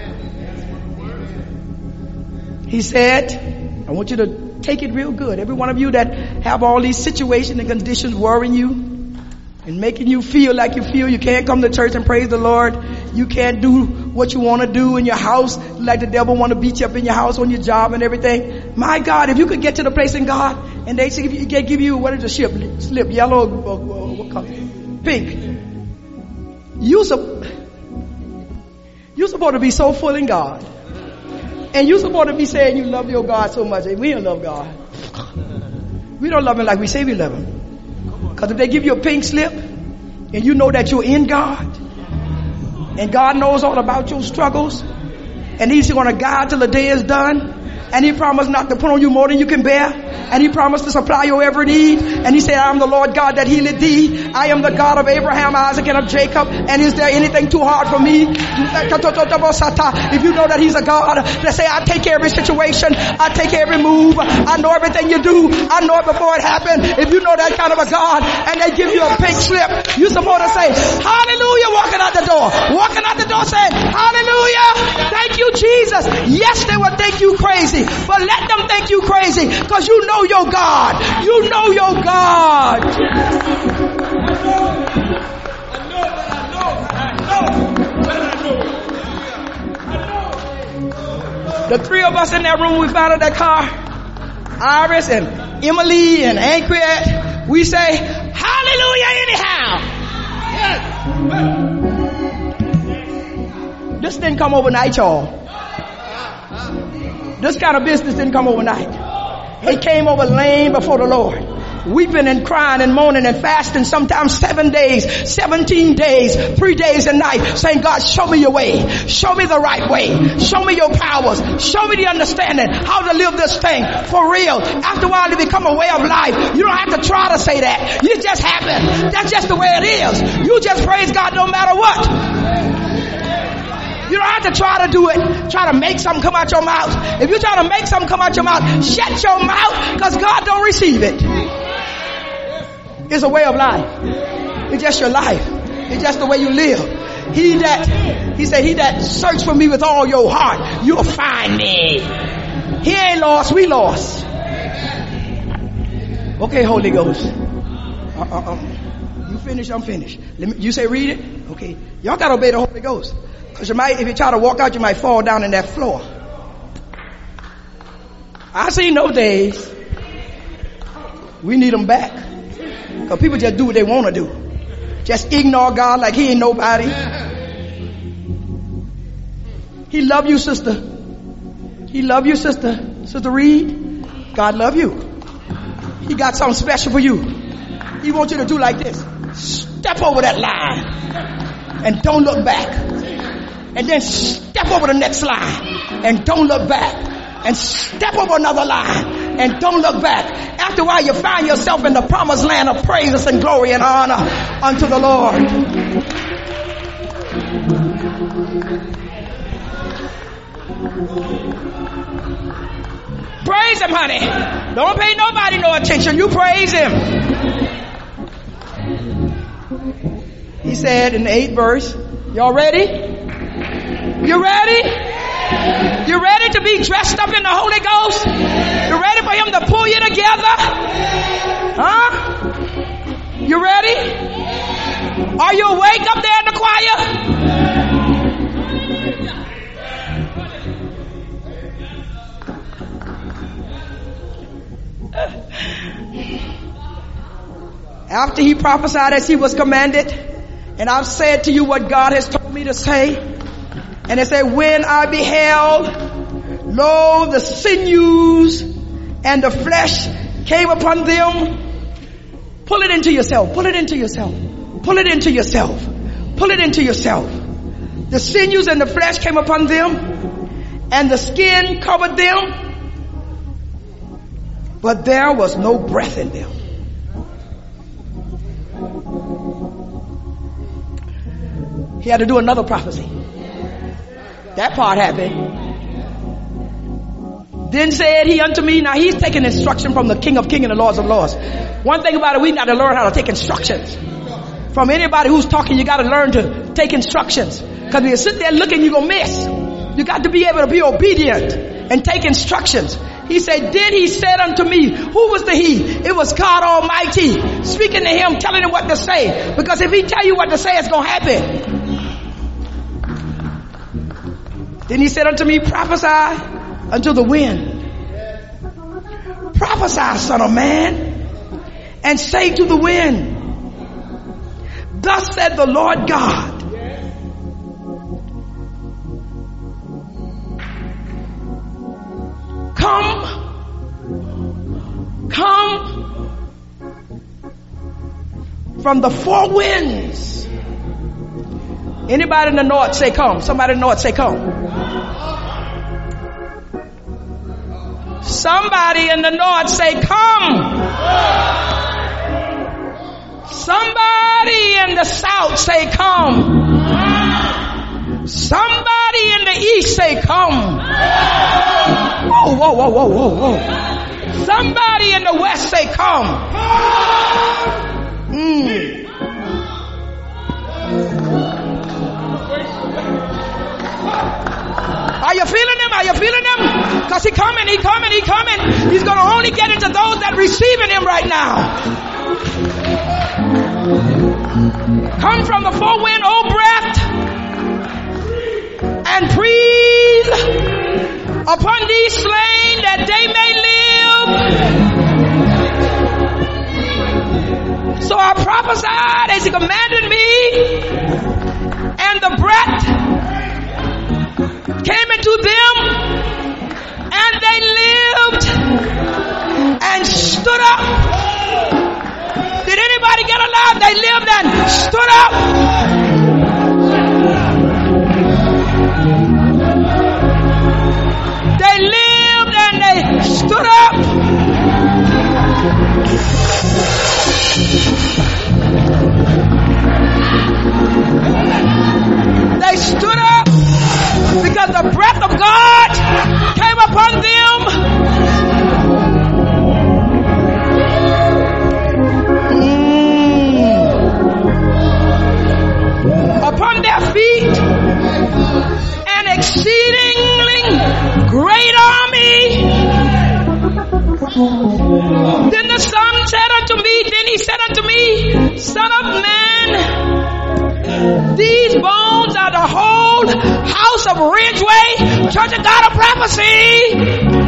He said, I want you to take it real good. Every one of you that have all these situations and conditions worrying you and making you feel like you feel you can't come to church and praise the Lord. You can't do what you want to do in your house, like the devil want to beat you up in your house, on your job and everything. My God, if you could get to the place in God and they give you, give you what is the slip, slip, yellow, or, or, what color? Pink. You sup- you're supposed to be so full in God. And you're supposed to be saying you love your God so much. And we don't love God. We don't love him like we say we love him. Because if they give you a pink slip and you know that you're in God and God knows all about your struggles and he's going to guide till the day is done, and he promised not to put on you more than you can bear, and he promised to supply your every need, and he said, I am the Lord God that healeth thee. I am the God of Abraham, Isaac, and of Jacob, and is there anything too hard for me? If you know that he's a God that say, I take care of every situation, I take care of every move, I know everything you do, I know it before it happened. If you know that kind of a God and they give you a pink slip, you're supposed to say hallelujah, walking out the door, walking out the door saying hallelujah, thank you Jesus. Yes, they will think you crazy, but let them think you crazy, because you know your God. You know your God. I know, I know, I know, I know, I know. The three of us in that room, we found in that car, Iris and Emily and Anquiet, we say hallelujah anyhow. Yes. This didn't come overnight, y'all. This kind of business didn't come overnight. It came over laying before the Lord, weeping and crying and moaning and fasting, sometimes seven days, seventeen days, three days a night, saying, God, show me your way. Show me the right way. Show me your powers. Show me the understanding how to live this thing for real. After a while, it become a way of life. You don't have to try to say that. It just happen. That's just the way it is. You just praise God no matter what. You don't have to try to do it. Try to make something come out your mouth. If you try to make something come out your mouth, shut your mouth, because God don't receive it. It's a way of life. It's just your life. It's just the way you live. he that, he said, he that search for me with all your heart, you'll find me. He ain't lost, we lost. Okay, Holy Ghost. Uh, uh, uh. You finish, I'm finished. Let me, you say read it? Okay. Y'all gotta obey the Holy Ghost. Cause you might, if you try to walk out, you might fall down in that floor. I see no days. We need them back. Cause people just do what they want to do. Just ignore God like he ain't nobody. He love you, sister. He love you, sister. Sister Reed. God love you. He got something special for you. He wants you to do like this. Step over that line and don't look back. And then step over the next line and don't look back. And step over another line and don't look back. After a while you find yourself in the promised land of praises and glory and honor unto the Lord. Praise him, honey. Don't pay nobody no attention. You praise him. He said in the eighth verse, y'all ready? You ready? You ready to be dressed up in the Holy Ghost? You ready for him to pull you together? Huh? You ready? Are you awake up there in the choir? After he prophesied as he was commanded, and I've said to you what God has told me to say, and it said, when I beheld, lo, the sinews and the flesh came upon them. Pull it into yourself. Pull it into yourself. Pull it into yourself. Pull it into yourself. The sinews and the flesh came upon them, and the skin covered them, but there was no breath in them. He had to do another prophecy. That part happened. Then said he unto me, now he's taking instruction from the King of Kings and the Lords of Lords. One thing about it, we got to learn how to take instructions. From anybody who's talking, you got to learn to take instructions. Because if you sit there looking, you're going to miss. You got to be able to be obedient and take instructions. He said, then he said unto me, who was the he? It was God Almighty speaking to him, telling him what to say. Because if he tell you what to say, it's going to happen. Then he said unto me, prophesy unto the wind. Prophesy, son of man, and say to the wind, thus said the Lord God, come, come from the four winds. Anybody in the north say come. Somebody in the north say come. Somebody in the north say come. Somebody in the south say come. Somebody in the east say come. Whoa, whoa, whoa, whoa, whoa, whoa. Somebody in the west say come. Mm. Are you feeling him? Are you feeling him? Because he coming, he coming, he coming. He's going to only get into those that receiving him right now. Come from the four wind, O breath, and breathe upon these slain that they may live. So I prophesied as he commanded me, and the breath came into them, and they lived and stood up. Did anybody get alive? They lived and stood up. They lived and they stood up. They stood up because the breath of God came upon them. Mm. Upon their feet Then the Son said unto me, then he said unto me, Son of man, these bones are the whole house of Ridgeway Church of God of Prophecy.